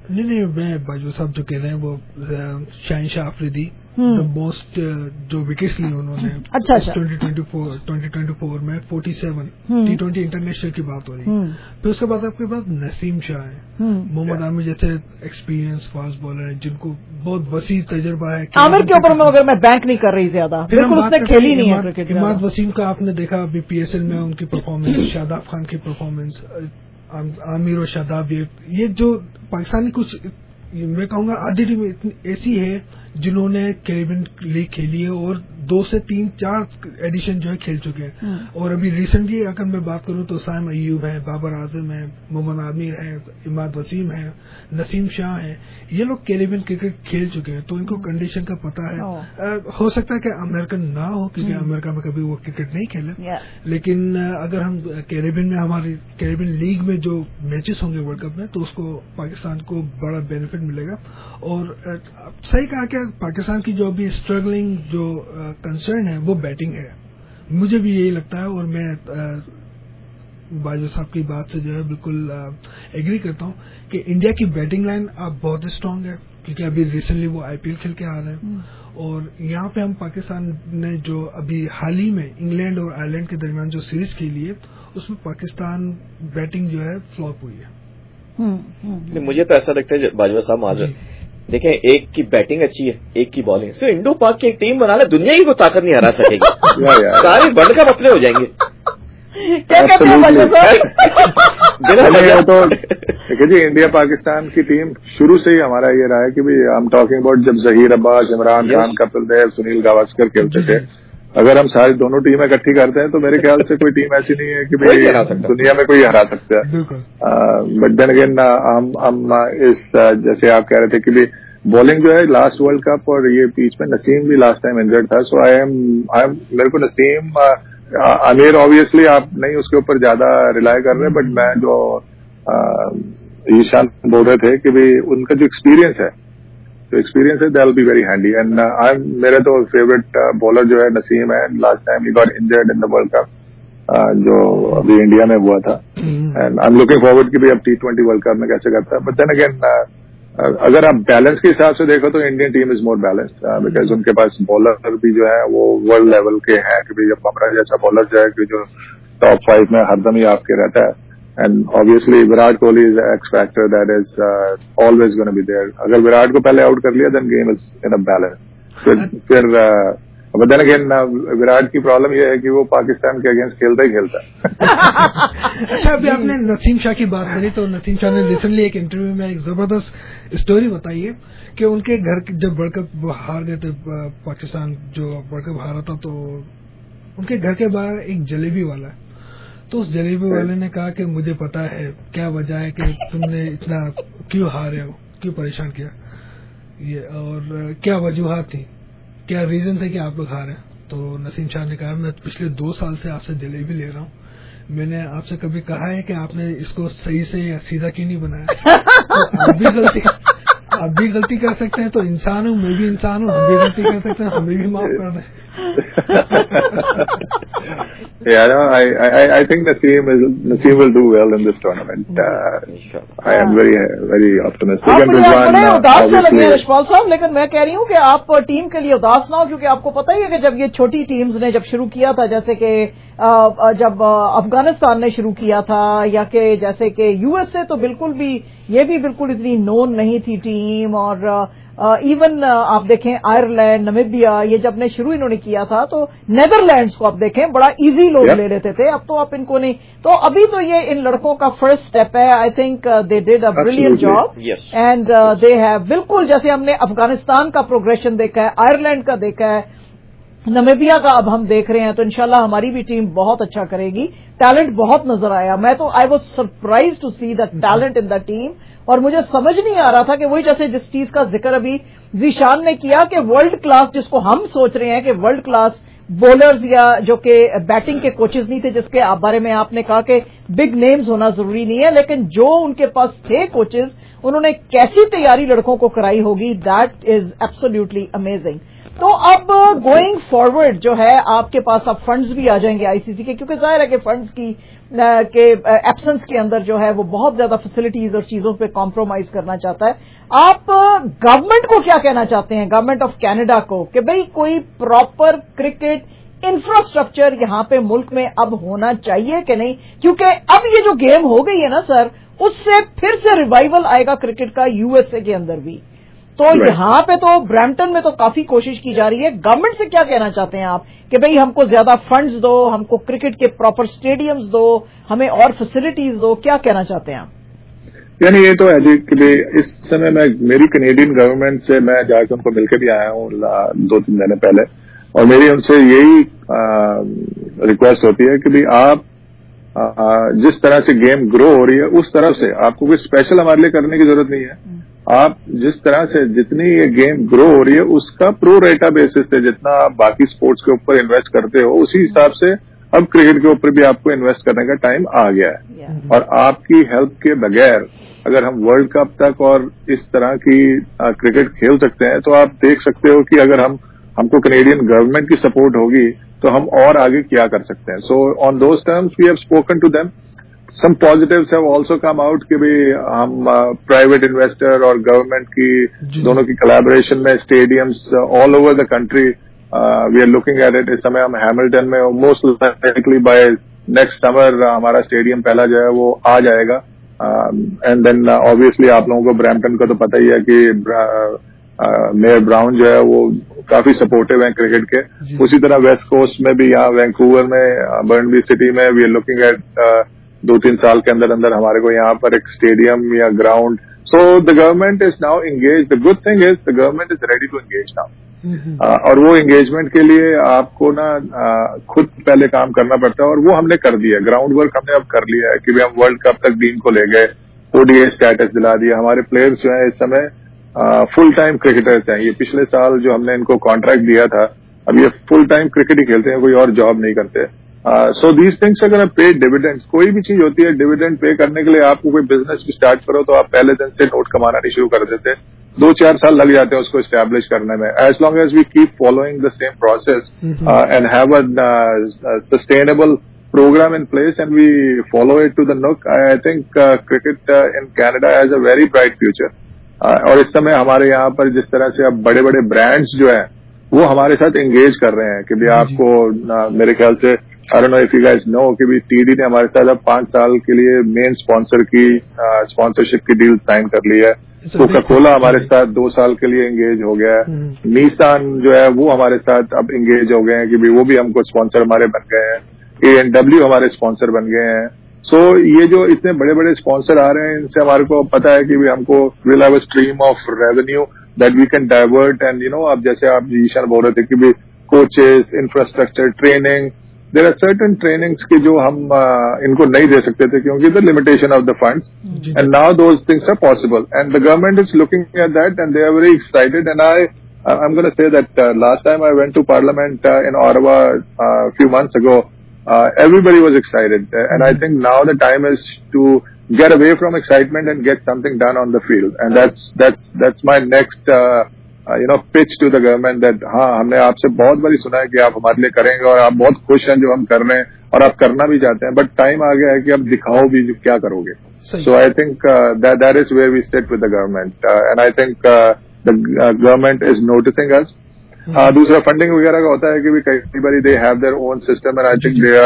नहीं नहीं मैं बाजू साहब जो कह रहे हैं वो शाहिनशाह अफरीदी द मोस्ट जो विकेट्स लिए उन्होंने अच्छा अच्छा twenty twenty four twenty twenty four में forty seven T twenty international की बात हो रही है। फिर उसके बाद आपके पास नसीम शाह है, मोहम्मद आमिर जैसे एक्सपीरियंस फास्ट बॉलर है जिनको बहुत वसी तजुर्बा है। आमिर के ऊपर में अगर मैं बैंक नहीं कर रही ज्यादा, बिल्कुल उसने खेली नहीं है क्रिकेट। इमाद वसीम का आपने देखा अभी पीएसएल में उनकी परफॉर्मेंस, शादाब खान की परफॉर्मेंस, आमिर और शादाब, ये ये जो पाकिस्तानी कुछ मैं कहूंगा आधी टीम ऐसी है जिन्होंने कैरिबियन लीग खेली है और दो से तीन चार एडिशन जो है खेल चुके हैं। और अभी रिसेंटली अगर मैं बात करूं तो साइम अयूब है, बाबर आजम है, मोहम्मद आमिर है, इमाद वसीम है, नसीम शाह है, ये लोग कैरिबियन क्रिकेट खेल चुके हैं तो इनको कंडीशन का पता है। आ, हो सकता है कि अमेरिकन ना हो क्योंकि अमेरिका में कभी वो क्रिकेट नहीं खेले, लेकिन अगर हम कैरिबियन में हमारी कैरिबियन लीग में जो मैचेस होंगे वर्ल्ड कप में तो उसको पाकिस्तान को बड़ा बेनिफिट मिलेगा। और सही कहा कि पाकिस्तान की जो अभी स्ट्रगलिंग जो कंसर्न है वो बैटिंग है, मुझे भी यही लगता है। और मैं बाजू साहब की बात से जो है बिल्कुल एग्री करता हूं कि इंडिया की बैटिंग लाइन अब बहुत स्ट्रांग है क्योंकि अभी रिसेंटली वो आईपीएल खेल के आ रहे हैं। और यहाँ पे हम पाकिस्तान ने जो अभी हाल ही में इंग्लैंड और आयरलैंड के दरमियान जो सीरीज खेली है उसमें पाकिस्तान बैटिंग जो है फ्लॉप हुई है। मुझे तो ऐसा लगता है बाजवा साहब माजर देखें, एक की बैटिंग अच्छी है, एक की बॉलिंग, सो इंडो पाक की एक टीम बना ले, दुनिया की कोई ताकत नहीं हरा सकेगी। सारे वर्ल्ड कप अपने हो जाएंगे। क्या कहते हैं बाजवा साहब? तो देखिए जी, इंडिया पाकिस्तान की टीम शुरू से ही हमारा ये रहा है कि भाई आई एम टॉकिंग अबाउट जब जहीर अब्बास, इमरान खान, कपिल देव, सुनील गावस्कर खेलते थे, अगर हम सारी दोनों टीमें इकट्ठी करते हैं तो मेरे ख्याल से कोई टीम ऐसी नहीं है कि भाई दुनिया में कोई हरा सकता है। बट देन अगेन हम हम इस जैसे आप कह रहे थे कि भाई बॉलिंग जो है लास्ट वर्ल्ड कप और ये बीच में नसीम भी लास्ट टाइम इंजर्ड था, सो आई एम आई एम मेरे को नसीम आमिर ऑब्वियसली आप नहीं उसके ऊपर ज्यादा रिलाय कर रहे, बट मैं जो ईशान बोल रहे थे कि भाई उनका जो एक्सपीरियंस है तो एक्सपीरियंस है that will be very handy. And I am मेरा तो फेवरेट बॉलर जो है नसीम है, last time he got injured in the World cup जो अभी इंडिया में हुआ था। And I am looking forward कि भाई अब टी ट्वेंटी वर्ल्ड कप में कैसे करता है। बट देन अगेन अगर आप बैलेंस के हिसाब से देखो तो Indian team is more balanced because उनके पास बॉलर भी जो है वो वर्ल्ड लेवल के हैं कि भाई बुमराह जैसा बॉलर जो है कि जो टॉप फाइव में हरदम ही आपके रहता है। And obviously Virat Kohli is an X factor that is uh, always going to be there. अगर विराट को पहले आउट कर लिया then game is in a balance. फिर फिर but then again विराट की प्रॉब्लम ये है कि वो पाकिस्तान के अगेंस्ट खेलता ही खेलता है। अच्छा, अभी आपने नसीम शाह की बात करी तो नसीम शाह ने रिसेंटली एक इंटरव्यू में एक जबरदस्त स्टोरी बताई है कि उनके घर जब वर्ल्ड कप हार गए थे पाकिस्तान, जो वर्ल्ड कप हारा था, तो उनके घर के बाहर एक जलेबी वाला है, तो उस जलेबी वाले ने कहा कि मुझे पता है क्या वजह है कि तुमने इतना क्यों हारे हो, क्यों परेशान किया ये, और क्या वजूहात थी, क्या रीजन थे कि आप लोग हारे। तो नसीम शाह ने कहा मैं पिछले दो साल से आपसे जलेबी ले रहा हूँ, मैंने आपसे कभी कहा है कि आपने इसको सही से या सीधा क्यों नहीं बनाया। तो आप भी गलती आप भी गलती कर सकते हैं, तो इंसान हूँ, मैं भी इंसान हूँ, हम भी गलती कर सकते हैं, हमें भी माफ कर दें। Yeah, no, I, I, I think Naseem will, Naseem will do well in this tournament. Uh, I am very, very optimistic. आप बड़े उदास से लगे यशपाल साहब, लेकिन मैं कह रही हूँ कि आप टीम के लिए उदास ना हो, क्योंकि आपको पता ही है कि जब ये छोटी टीम्स ने जब शुरू किया था, जैसे कि जब अफगानिस्तान ने शुरू किया था, या कि जैसे कि यूएसए, तो बिल्कुल भी ये भी बिल्कुल इतनी नोन नहीं थी टीम, और इवन uh, आप देखें आयरलैंड, नामीबिया, ये जब ने शुरू इन्होंने किया था तो नेदरलैंड्स को आप देखें बड़ा इजी लोग yeah. ले लेते थे, अब तो आप इनको नहीं। तो अभी तो ये इन लड़कों का फर्स्ट स्टेप है। I think they did a brilliant job and they have, बिल्कुल जैसे हमने अफगानिस्तान का प्रोग्रेशन देखा है, आयरलैंड का देखा है, नामीबिया का अब हम देख रहे हैं, तो इंशाल्लाह हमारी भी टीम बहुत अच्छा करेगी। टैलेंट बहुत नजर आया, मैं तो I was surprise to see the talent in the team, और मुझे समझ नहीं आ रहा था कि वही जैसे जिस चीज का जिक्र अभी जीशान ने किया कि वर्ल्ड क्लास, जिसको हम सोच रहे हैं कि वर्ल्ड क्लास बॉलर्स या जो कि बैटिंग के कोचेज नहीं थे, जिसके आप बारे में आपने कहा कि बिग नेम्स होना जरूरी नहीं है, लेकिन जो उनके पास थे कोचेज, उन्होंने कैसी तैयारी लड़कों को कराई होगी, दैट इज एब्सोल्युटली अमेजिंग। तो अब गोइंग फॉरवर्ड जो है आपके पास अब फंड्स भी आ जाएंगे आईसीसी के, क्योंकि जाहिर है कि फंड्स की के एब्सेंस के अंदर जो है वो बहुत ज्यादा फैसिलिटीज और चीजों पे कॉम्प्रोमाइज करना चाहता है। आप गवर्नमेंट को क्या कहना चाहते हैं, गवर्नमेंट ऑफ कनाडा को, कि भाई कोई प्रॉपर क्रिकेट इंफ्रास्ट्रक्चर यहां पे मुल्क में अब होना चाहिए कि नहीं? क्योंकि अब ये जो गेम हो गई है ना सर, उससे फिर से रिवाइवल आएगा क्रिकेट का यूएसए के अंदर भी। तो यहां पे तो ब्रैम्पटन में तो काफी कोशिश की जा रही है। गवर्नमेंट से क्या कहना चाहते हैं आप कि भाई हमको ज्यादा फंड्स दो, हमको क्रिकेट के प्रॉपर स्टेडियम्स दो, हमें और फैसिलिटीज दो, क्या कहना चाहते हैं आप? यानी ये तो है जी कि इस समय मैं मेरी कनेडियन गवर्नमेंट से मैं जाकर उनको मिलकर भी आया हूँ दो तीन महीने पहले, और मेरी उनसे यही रिक्वेस्ट होती है कि भाई आप आ, जिस तरह से गेम ग्रो हो रही है उस तरफ से आपको कोई स्पेशल हमारे लिए करने की जरूरत नहीं है। आप जिस तरह से जितनी ये गेम ग्रो हो रही है उसका प्रो रेटा बेसिस से जितना आप बाकी स्पोर्ट्स के ऊपर इन्वेस्ट करते हो उसी हिसाब से अब क्रिकेट के ऊपर भी आपको इन्वेस्ट करने का टाइम आ गया है। और आपकी हेल्प के बगैर अगर हम वर्ल्ड कप तक और इस तरह की आ, क्रिकेट खेल सकते हैं, तो आप देख सकते हो कि अगर हम हमको कनेडियन गवर्नमेंट की सपोर्ट होगी तो हम और आगे क्या कर सकते हैं। So on those terms we have spoken to them. Some positives have also come out कि भाई हम प्राइवेट uh, इन्वेस्टर और गवर्नमेंट की दोनों की कोलैबोरेशन में stadiums all over the country we are looking at it. इस समय हम हैमिल्टन में most likely by next summer हमारा स्टेडियम पहला जो है वो आ जाएगा। एंड देन ऑब्वियसली आप लोगों को ब्रैम्पटन का तो पता ही है कि मेयर ब्राउन जो है वो काफी सपोर्टिव है क्रिकेट के। उसी तरह वेस्ट कोस्ट में भी, यहाँ वैंकूवर में, बर्नबी सिटी में वी आर लुकिंग एट दो तीन साल के अंदर अंदर हमारे को यहाँ पर एक स्टेडियम या ground. So the government is now engage. The good thing is the government is ready to engage now. और वो एंगेजमेंट के लिए आपको ना uh, खुद पहले काम करना पड़ता है, और वो हमने कर दिया। ग्राउंड वर्क हमने अब कर लिया है कि हम वर्ल्ड कप तक टीम को ले गए, ओडीआई स्टेटस दिला दिया। हमारे प्लेयर्स जो है इस समय फुल टाइम क्रिकेटर्स हैं। ये पिछले साल जो हमने इनको कॉन्ट्रैक्ट दिया था, अब ये फुल टाइम क्रिकेट ही खेलते हैं, कोई और जॉब नहीं करते। सो दीज थिंग्स अगर आप पे डिविडेंड, कोई भी चीज होती है डिविडेंड पे करने के लिए, आपको कोई बिजनेस भी स्टार्ट करो तो आप पहले दिन से नोट कमाना नहीं शुरू कर देते, दो चार साल लग जाते हैं उसको एस्टैब्लिश करने में। As long as we keep following the same process and have a sustainable program in place and we follow it to the nook, I think uh, cricket uh, in Canada has a very bright future. uh, और इस समय हमारे यहाँ पर जिस तरह से अब बड़े बड़े ब्रांड्स जो हैं वो हमारे साथ एंगेज कर रहे हैं कि भी आपको uh, मेरे ख्याल से I don't know if you guys know कि भी टीडी ने हमारे साथ अब पांच साल के लिए मेन स्पॉन्सर की स्पॉन्सरशिप uh, की डील साइन कर ली है। कोका कोला हमारे साथ दो साल के लिए एंगेज हो गया है। नीसान जो है वो हमारे साथ अब एंगेज हो गए हैं कि भी वो भी हमको स्पॉन्सर हमारे बन गए हैं। ए एन डब्ल्यू हमारे स्पॉन्सर बन गए हैं। सो so, ये जो इतने बड़े बड़े स्पॉन्सर आ रहे हैं, इनसे हमारे को पता है कि भी हमको will have a stream of revenue that we can divert. And you know, अब जैसे आप ईशान बोल रहे थे कि भी coaches, infrastructure, training, there are certain trainings की जो हम uh, इनको नहीं दे सकते थे क्योंकि the limitation of the funds, and now those things are possible and the government is looking at that and they are very excited. And I I'm going to say that uh, last time I went to Parliament uh, in Ottawa a uh, few months ago, Uh, everybody was excited, uh, and I think now the time is to get away from excitement and get something done on the field, and that's that's that's my next uh, uh, you know pitch to the government that हाँ हमने आपसे बहुत बारी सुना है कि आप हमारे लिए करेंगे और आप बहुत खुश हैं जो हम कर रहे हैं और आप करना भी चाहते हैं, बट टाइम आ गया है कि अब दिखाओ भी जो क्या करोगे। So I think uh, that that is where we sit with the government, uh, and I think uh, the uh, government is noticing us. Uh, दूसरा फंडिंग वगैरह का होता है कि भी कई बार they have their own system and I think they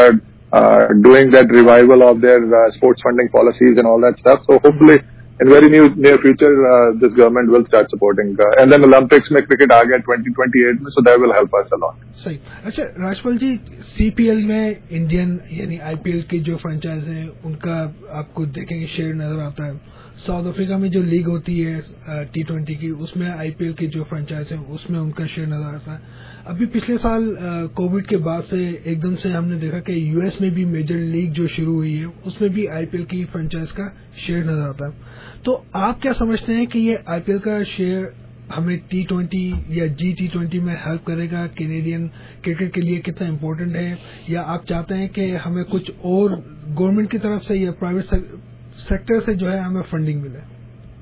are doing that revival of their sports funding policies and all that stuff. So hopefully in very new near future this government will start supporting and then Olympics में क्रिकेट आ गया ट्वेंटी ट्वेंटी एट में, so that will help us a lot. सही। अच्छा राजपाल जी, सीपीएल में इंडियन यानी आईपीएल की जो फ्रेंचाइज है उनका आपको देखेंगे शेयर नजर आता है। साउथ अफ्रीका में जो लीग होती है टी ट्वेंटी की, उसमें आईपीएल की जो फ्रेंचाइज है उसमें उनका शेयर नजर आता है। अभी पिछले साल कोविड के बाद से एकदम से हमने देखा कि यूएस में भी मेजर लीग जो शुरू हुई है उसमें भी आईपीएल की फ्रेंचाइज का शेयर नजर आता है। तो आप क्या समझते हैं कि ये आईपीएल का शेयर हमें टी ट्वेंटी या जी टी ट्वेंटी में हेल्प करेगा? कैनेडियन क्रिकेट के लिए कितना इम्पोर्टेंट है, या आप चाहते हैं कि हमें कुछ और गवर्नमेंट की तरफ से या प्राइवेट सेक्टर से जो है हमें फंडिंग मिले?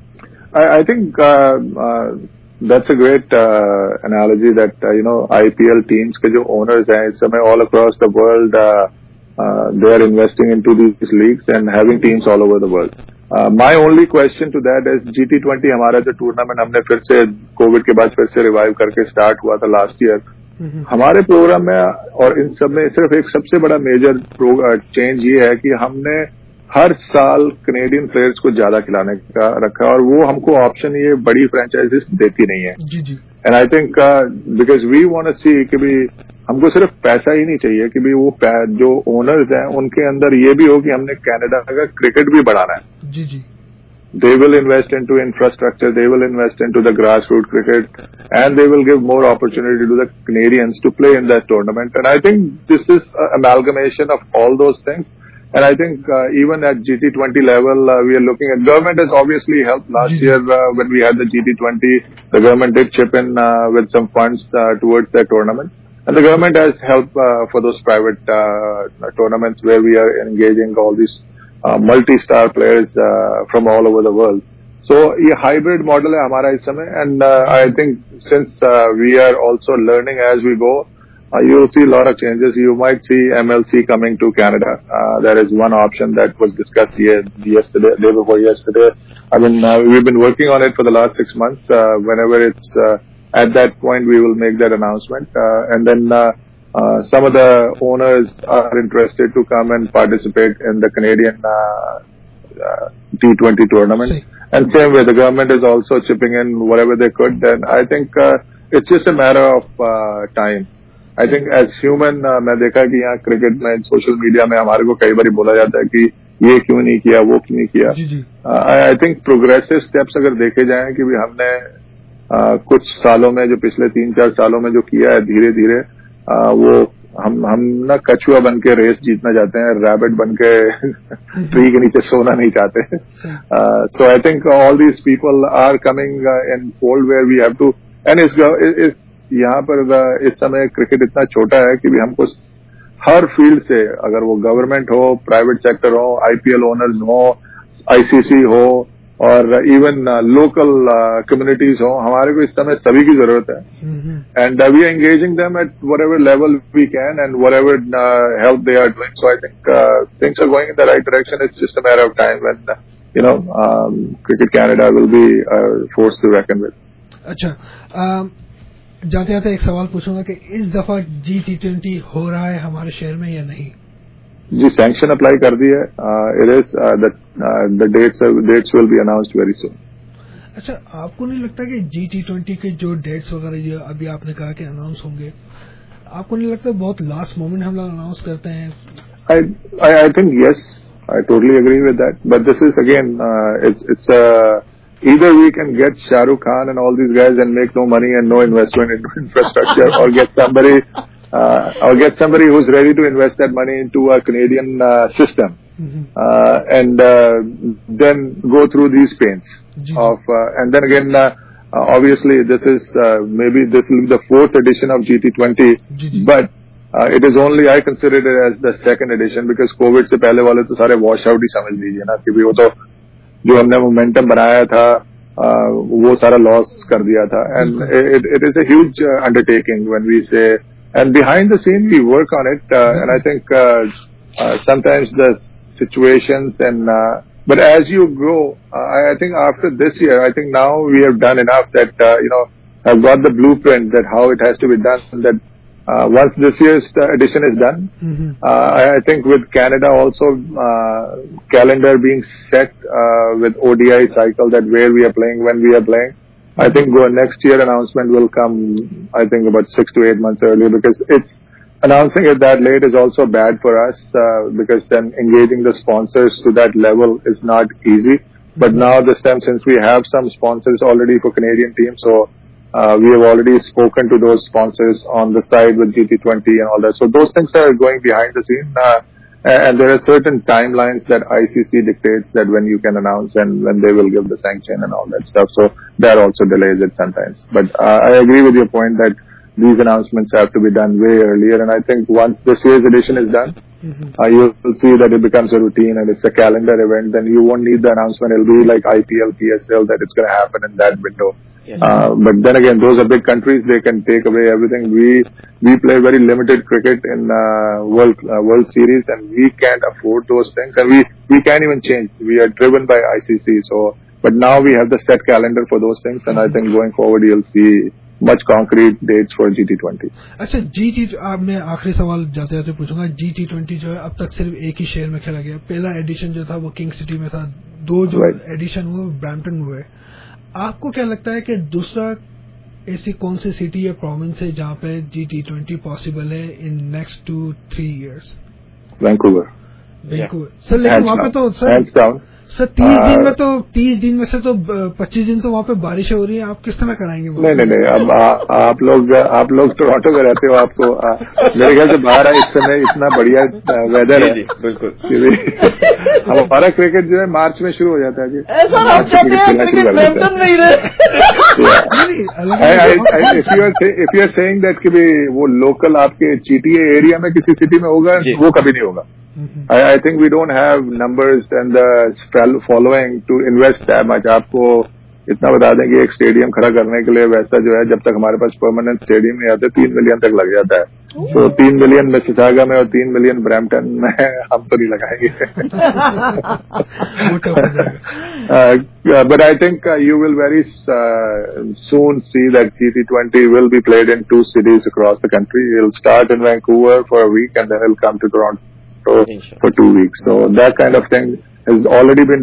I, I think uh, uh, that's a great uh, analogy that, uh, you know, I P L teams के जो owners हैं इस समय all across the world, uh, uh, they are investing into these leagues and having teams all over the world. Uh, my only question to that is G T twenty हमारा जो टूर्नामेंट हमने फिर से कोविड के बाद फिर से रिवाइव करके स्टार्ट हुआ था लास्ट ईयर, हमारे प्रोग्राम में और इन सब में सिर्फ एक सबसे बड़ा मेजर चेंज ये है कि हमने हर साल कनेडियन प्लेयर्स को ज्यादा खिलाने का रखा और वो हमको ऑप्शन ये बड़ी फ्रेंचाइजीज देती नहीं है. जी जी. And I think because we want to see कि भी हमको सिर्फ पैसा ही नहीं चाहिए कि भी वो जो ओनर्स हैं उनके अंदर ये भी हो कि हमने कनाडा का क्रिकेट भी बढ़ाना है. जी जी. They will invest into infrastructure, they will invest into the grassroots cricket, and they will give more opportunity to the Canadians to play in that tournament. And I think this is an amalgamation of all those things. And I think uh, even at G T twenty level, uh, we are looking at, government has obviously helped last year uh, when we had the G T twenty, the government did chip in uh, with some funds uh, towards that tournament. And the government has helped uh, for those private uh, tournaments where we are engaging all these uh, multi-star players uh, from all over the world. So, ये hybrid model है हमारा इस समय, and uh, I think since uh, we are also learning as we go, uh, you'll see a lot of changes. You might see M L C coming to Canada. Uh, there is one option that was discussed here yesterday, day before yesterday. I mean, uh, we've been working on it for the last six months. Uh, whenever it's uh, at that point, we will make that announcement, uh, and then. Uh, Uh, some of the owners are interested to come and participate in the Canadian uh, uh, T twenty tournament. And same way, the government is also chipping in whatever they could. And I think uh, it's just a matter of uh, time. I think as human, uh, मैं देखा कि यहाँ क्रिकेट में, सोशल मीडिया में हमारे को कई बार बोला जाता है कि ये क्यों नहीं किया, वो क्यों नहीं किया. आई थिंक प्रोग्रेसिव स्टेप्स अगर देखे जाएं कि भी हमने uh, कुछ सालों में, जो पिछले तीन चार सालों में जो किया है, धीरे धीरे Uh, वो हम हम ना कछुआ बन के रेस जीतना चाहते हैं, रैबिट बन के ट्री के नीचे सोना नहीं चाहते. So I think all these people are coming in fold where we have to. And इस, इस यहाँ पर uh, इस समय क्रिकेट इतना छोटा है कि भी हमको हर फील्ड से, अगर वो गवर्नमेंट हो, प्राइवेट सेक्टर हो, आईपीएल ओनर्स हो, आईसीसी हो, और इवन लोकल कम्युनिटीज हो, हमारे को इस समय सभी की जरूरत है. And we are engaging them at whatever level we can and whatever help they are doing. So I think things are going in the right direction. It's just a matter of time when you know Cricket Canada will be force to reckon with. अच्छा, जाते जाते एक सवाल पूछूंगा कि इस दफा जी टी ट्वेंटी हो रहा है हमारे शहर में या नहीं? जी, सैंक्शन अप्लाई कर दी है. It is the dates dates will be announced very soon. अच्छा, आपको नहीं लगता कि जी टी ट्वेंटी के जो डेट्स वगैरह जो अभी आपने कहा कि अनाउंस होंगे, आपको नहीं लगता बहुत लास्ट मोमेंट हम लोग अनाउंस करते हैं? I I think yes, I totally agree with that, but this is again it's it's either we can get Shah Rukh Khan and all these guys and make no money and no investment into infrastructure, or get somebody Uh, or get somebody who's ready to invest that money into a Canadian uh, system, mm-hmm. uh, and uh, then go through these pains mm-hmm. of, uh, and then again, uh, uh, obviously this is uh, maybe this will be the fourth edition of G T twenty, mm-hmm. but uh, it is only, I consider it as the second edition, because COVID से पहले वाले तो सारे wash out ही समझ लीजिए ना, कि वो तो जो हमने momentum बनाया था uh, वो सारा loss कर दिया था. And mm-hmm. it, it is a huge uh, undertaking when we say. And behind the scene, we work on it, uh, and I think uh, uh, sometimes the situations and, uh, but as you grow, uh, I, I think after this year, I think now we have done enough that, uh, you know, I've got the blueprint that how it has to be done, that uh, once this year's edition is done, mm-hmm. uh, I, I think with Canada also, uh, calendar being set uh, with O D I cycle, that where we are playing, when we are playing, I think uh, next year announcement will come, I think about six to eight months earlier, because it's announcing it that late is also bad for us, uh, because then engaging the sponsors to that level is not easy. But now this time, since we have some sponsors already for Canadian teams, so uh, we have already spoken to those sponsors on the side with G T twenty and all that. So those things are going behind the scene. Uh, And there are certain timelines that I C C dictates that when you can announce and when they will give the sanction and all that stuff. So that also delays it sometimes. But uh, I agree with your point that these announcements have to be done way earlier. And I think once this year's edition is done, mm-hmm. uh, you'll see that it becomes a routine and it's a calendar event. Then you won't need the announcement. It'll be like I P L, P S L, that it's going to happen in that window. Yes. Uh, but then again, those are big countries. They can take away everything. We we play very limited cricket in uh, World uh, World Series, and we can't afford those things. And we we can't even change. We are driven by I C C. So, but now we have the set calendar for those things, and I think going forward, you'll see much concrete dates for G T twenty. अच्छा, जी टी आप मैं आखिरी सवाल जाते जाते पूछूंगा. जी टी ट्वेंटी जो है अब तक सिर्फ एक ही शहर में खेला गया. पहला एडिशन जो था वो किंग सिटी में था. दो जो एडिशन हुए ब्रैम्पटन हुए. आपको क्या लगता है कि दूसरा ऐसी कौन सी सिटी या प्रोविंस है जहाँ पे जी टी ट्वेंटी पॉसिबल है in next two three years? Vancouver. Vancouver sir, लेकिन वहाँ पे तो सर सर तीस दिन में तो तीस दिन में से तो पच्चीस दिन तो वहाँ पे बारिश हो रही है. आप किस तरह कराएंगे? नहीं नहीं नहीं अब आ, आप लोग आप लोग टोरंटो में रहते हो. आपको आ, मेरे ख्याल से बाहर इस समय इतना बढ़िया वेदर है. बिल्कुल. हमारा क्रिकेट जो है मार्च में शुरू हो जाता है जी. If you are saying that कि वो लोकल आपके जीटीए एरिया में किसी सिटी में होगा, वो कभी नहीं होगा. I, I think we don't have numbers and the following to invest that much. आपको इतना बता दें कि एक स्टेडियम खड़ा करने के लिए वैसा जो है, जब तक हमारे पास परमानेंट स्टेडियम नहीं आते, तीन मिलियन तक लग जाता है. तो so, तीन मिलियन मिसिसागा में और तीन मिलियन ब्रैम्पटन में हम तो नहीं लगाएंगे. But I think uh, you will very uh, soon see that G T twenty will be played in two cities across the country. It'll start in Vancouver for a week and then it'll come to Toronto for two weeks. So that kind of thing has already been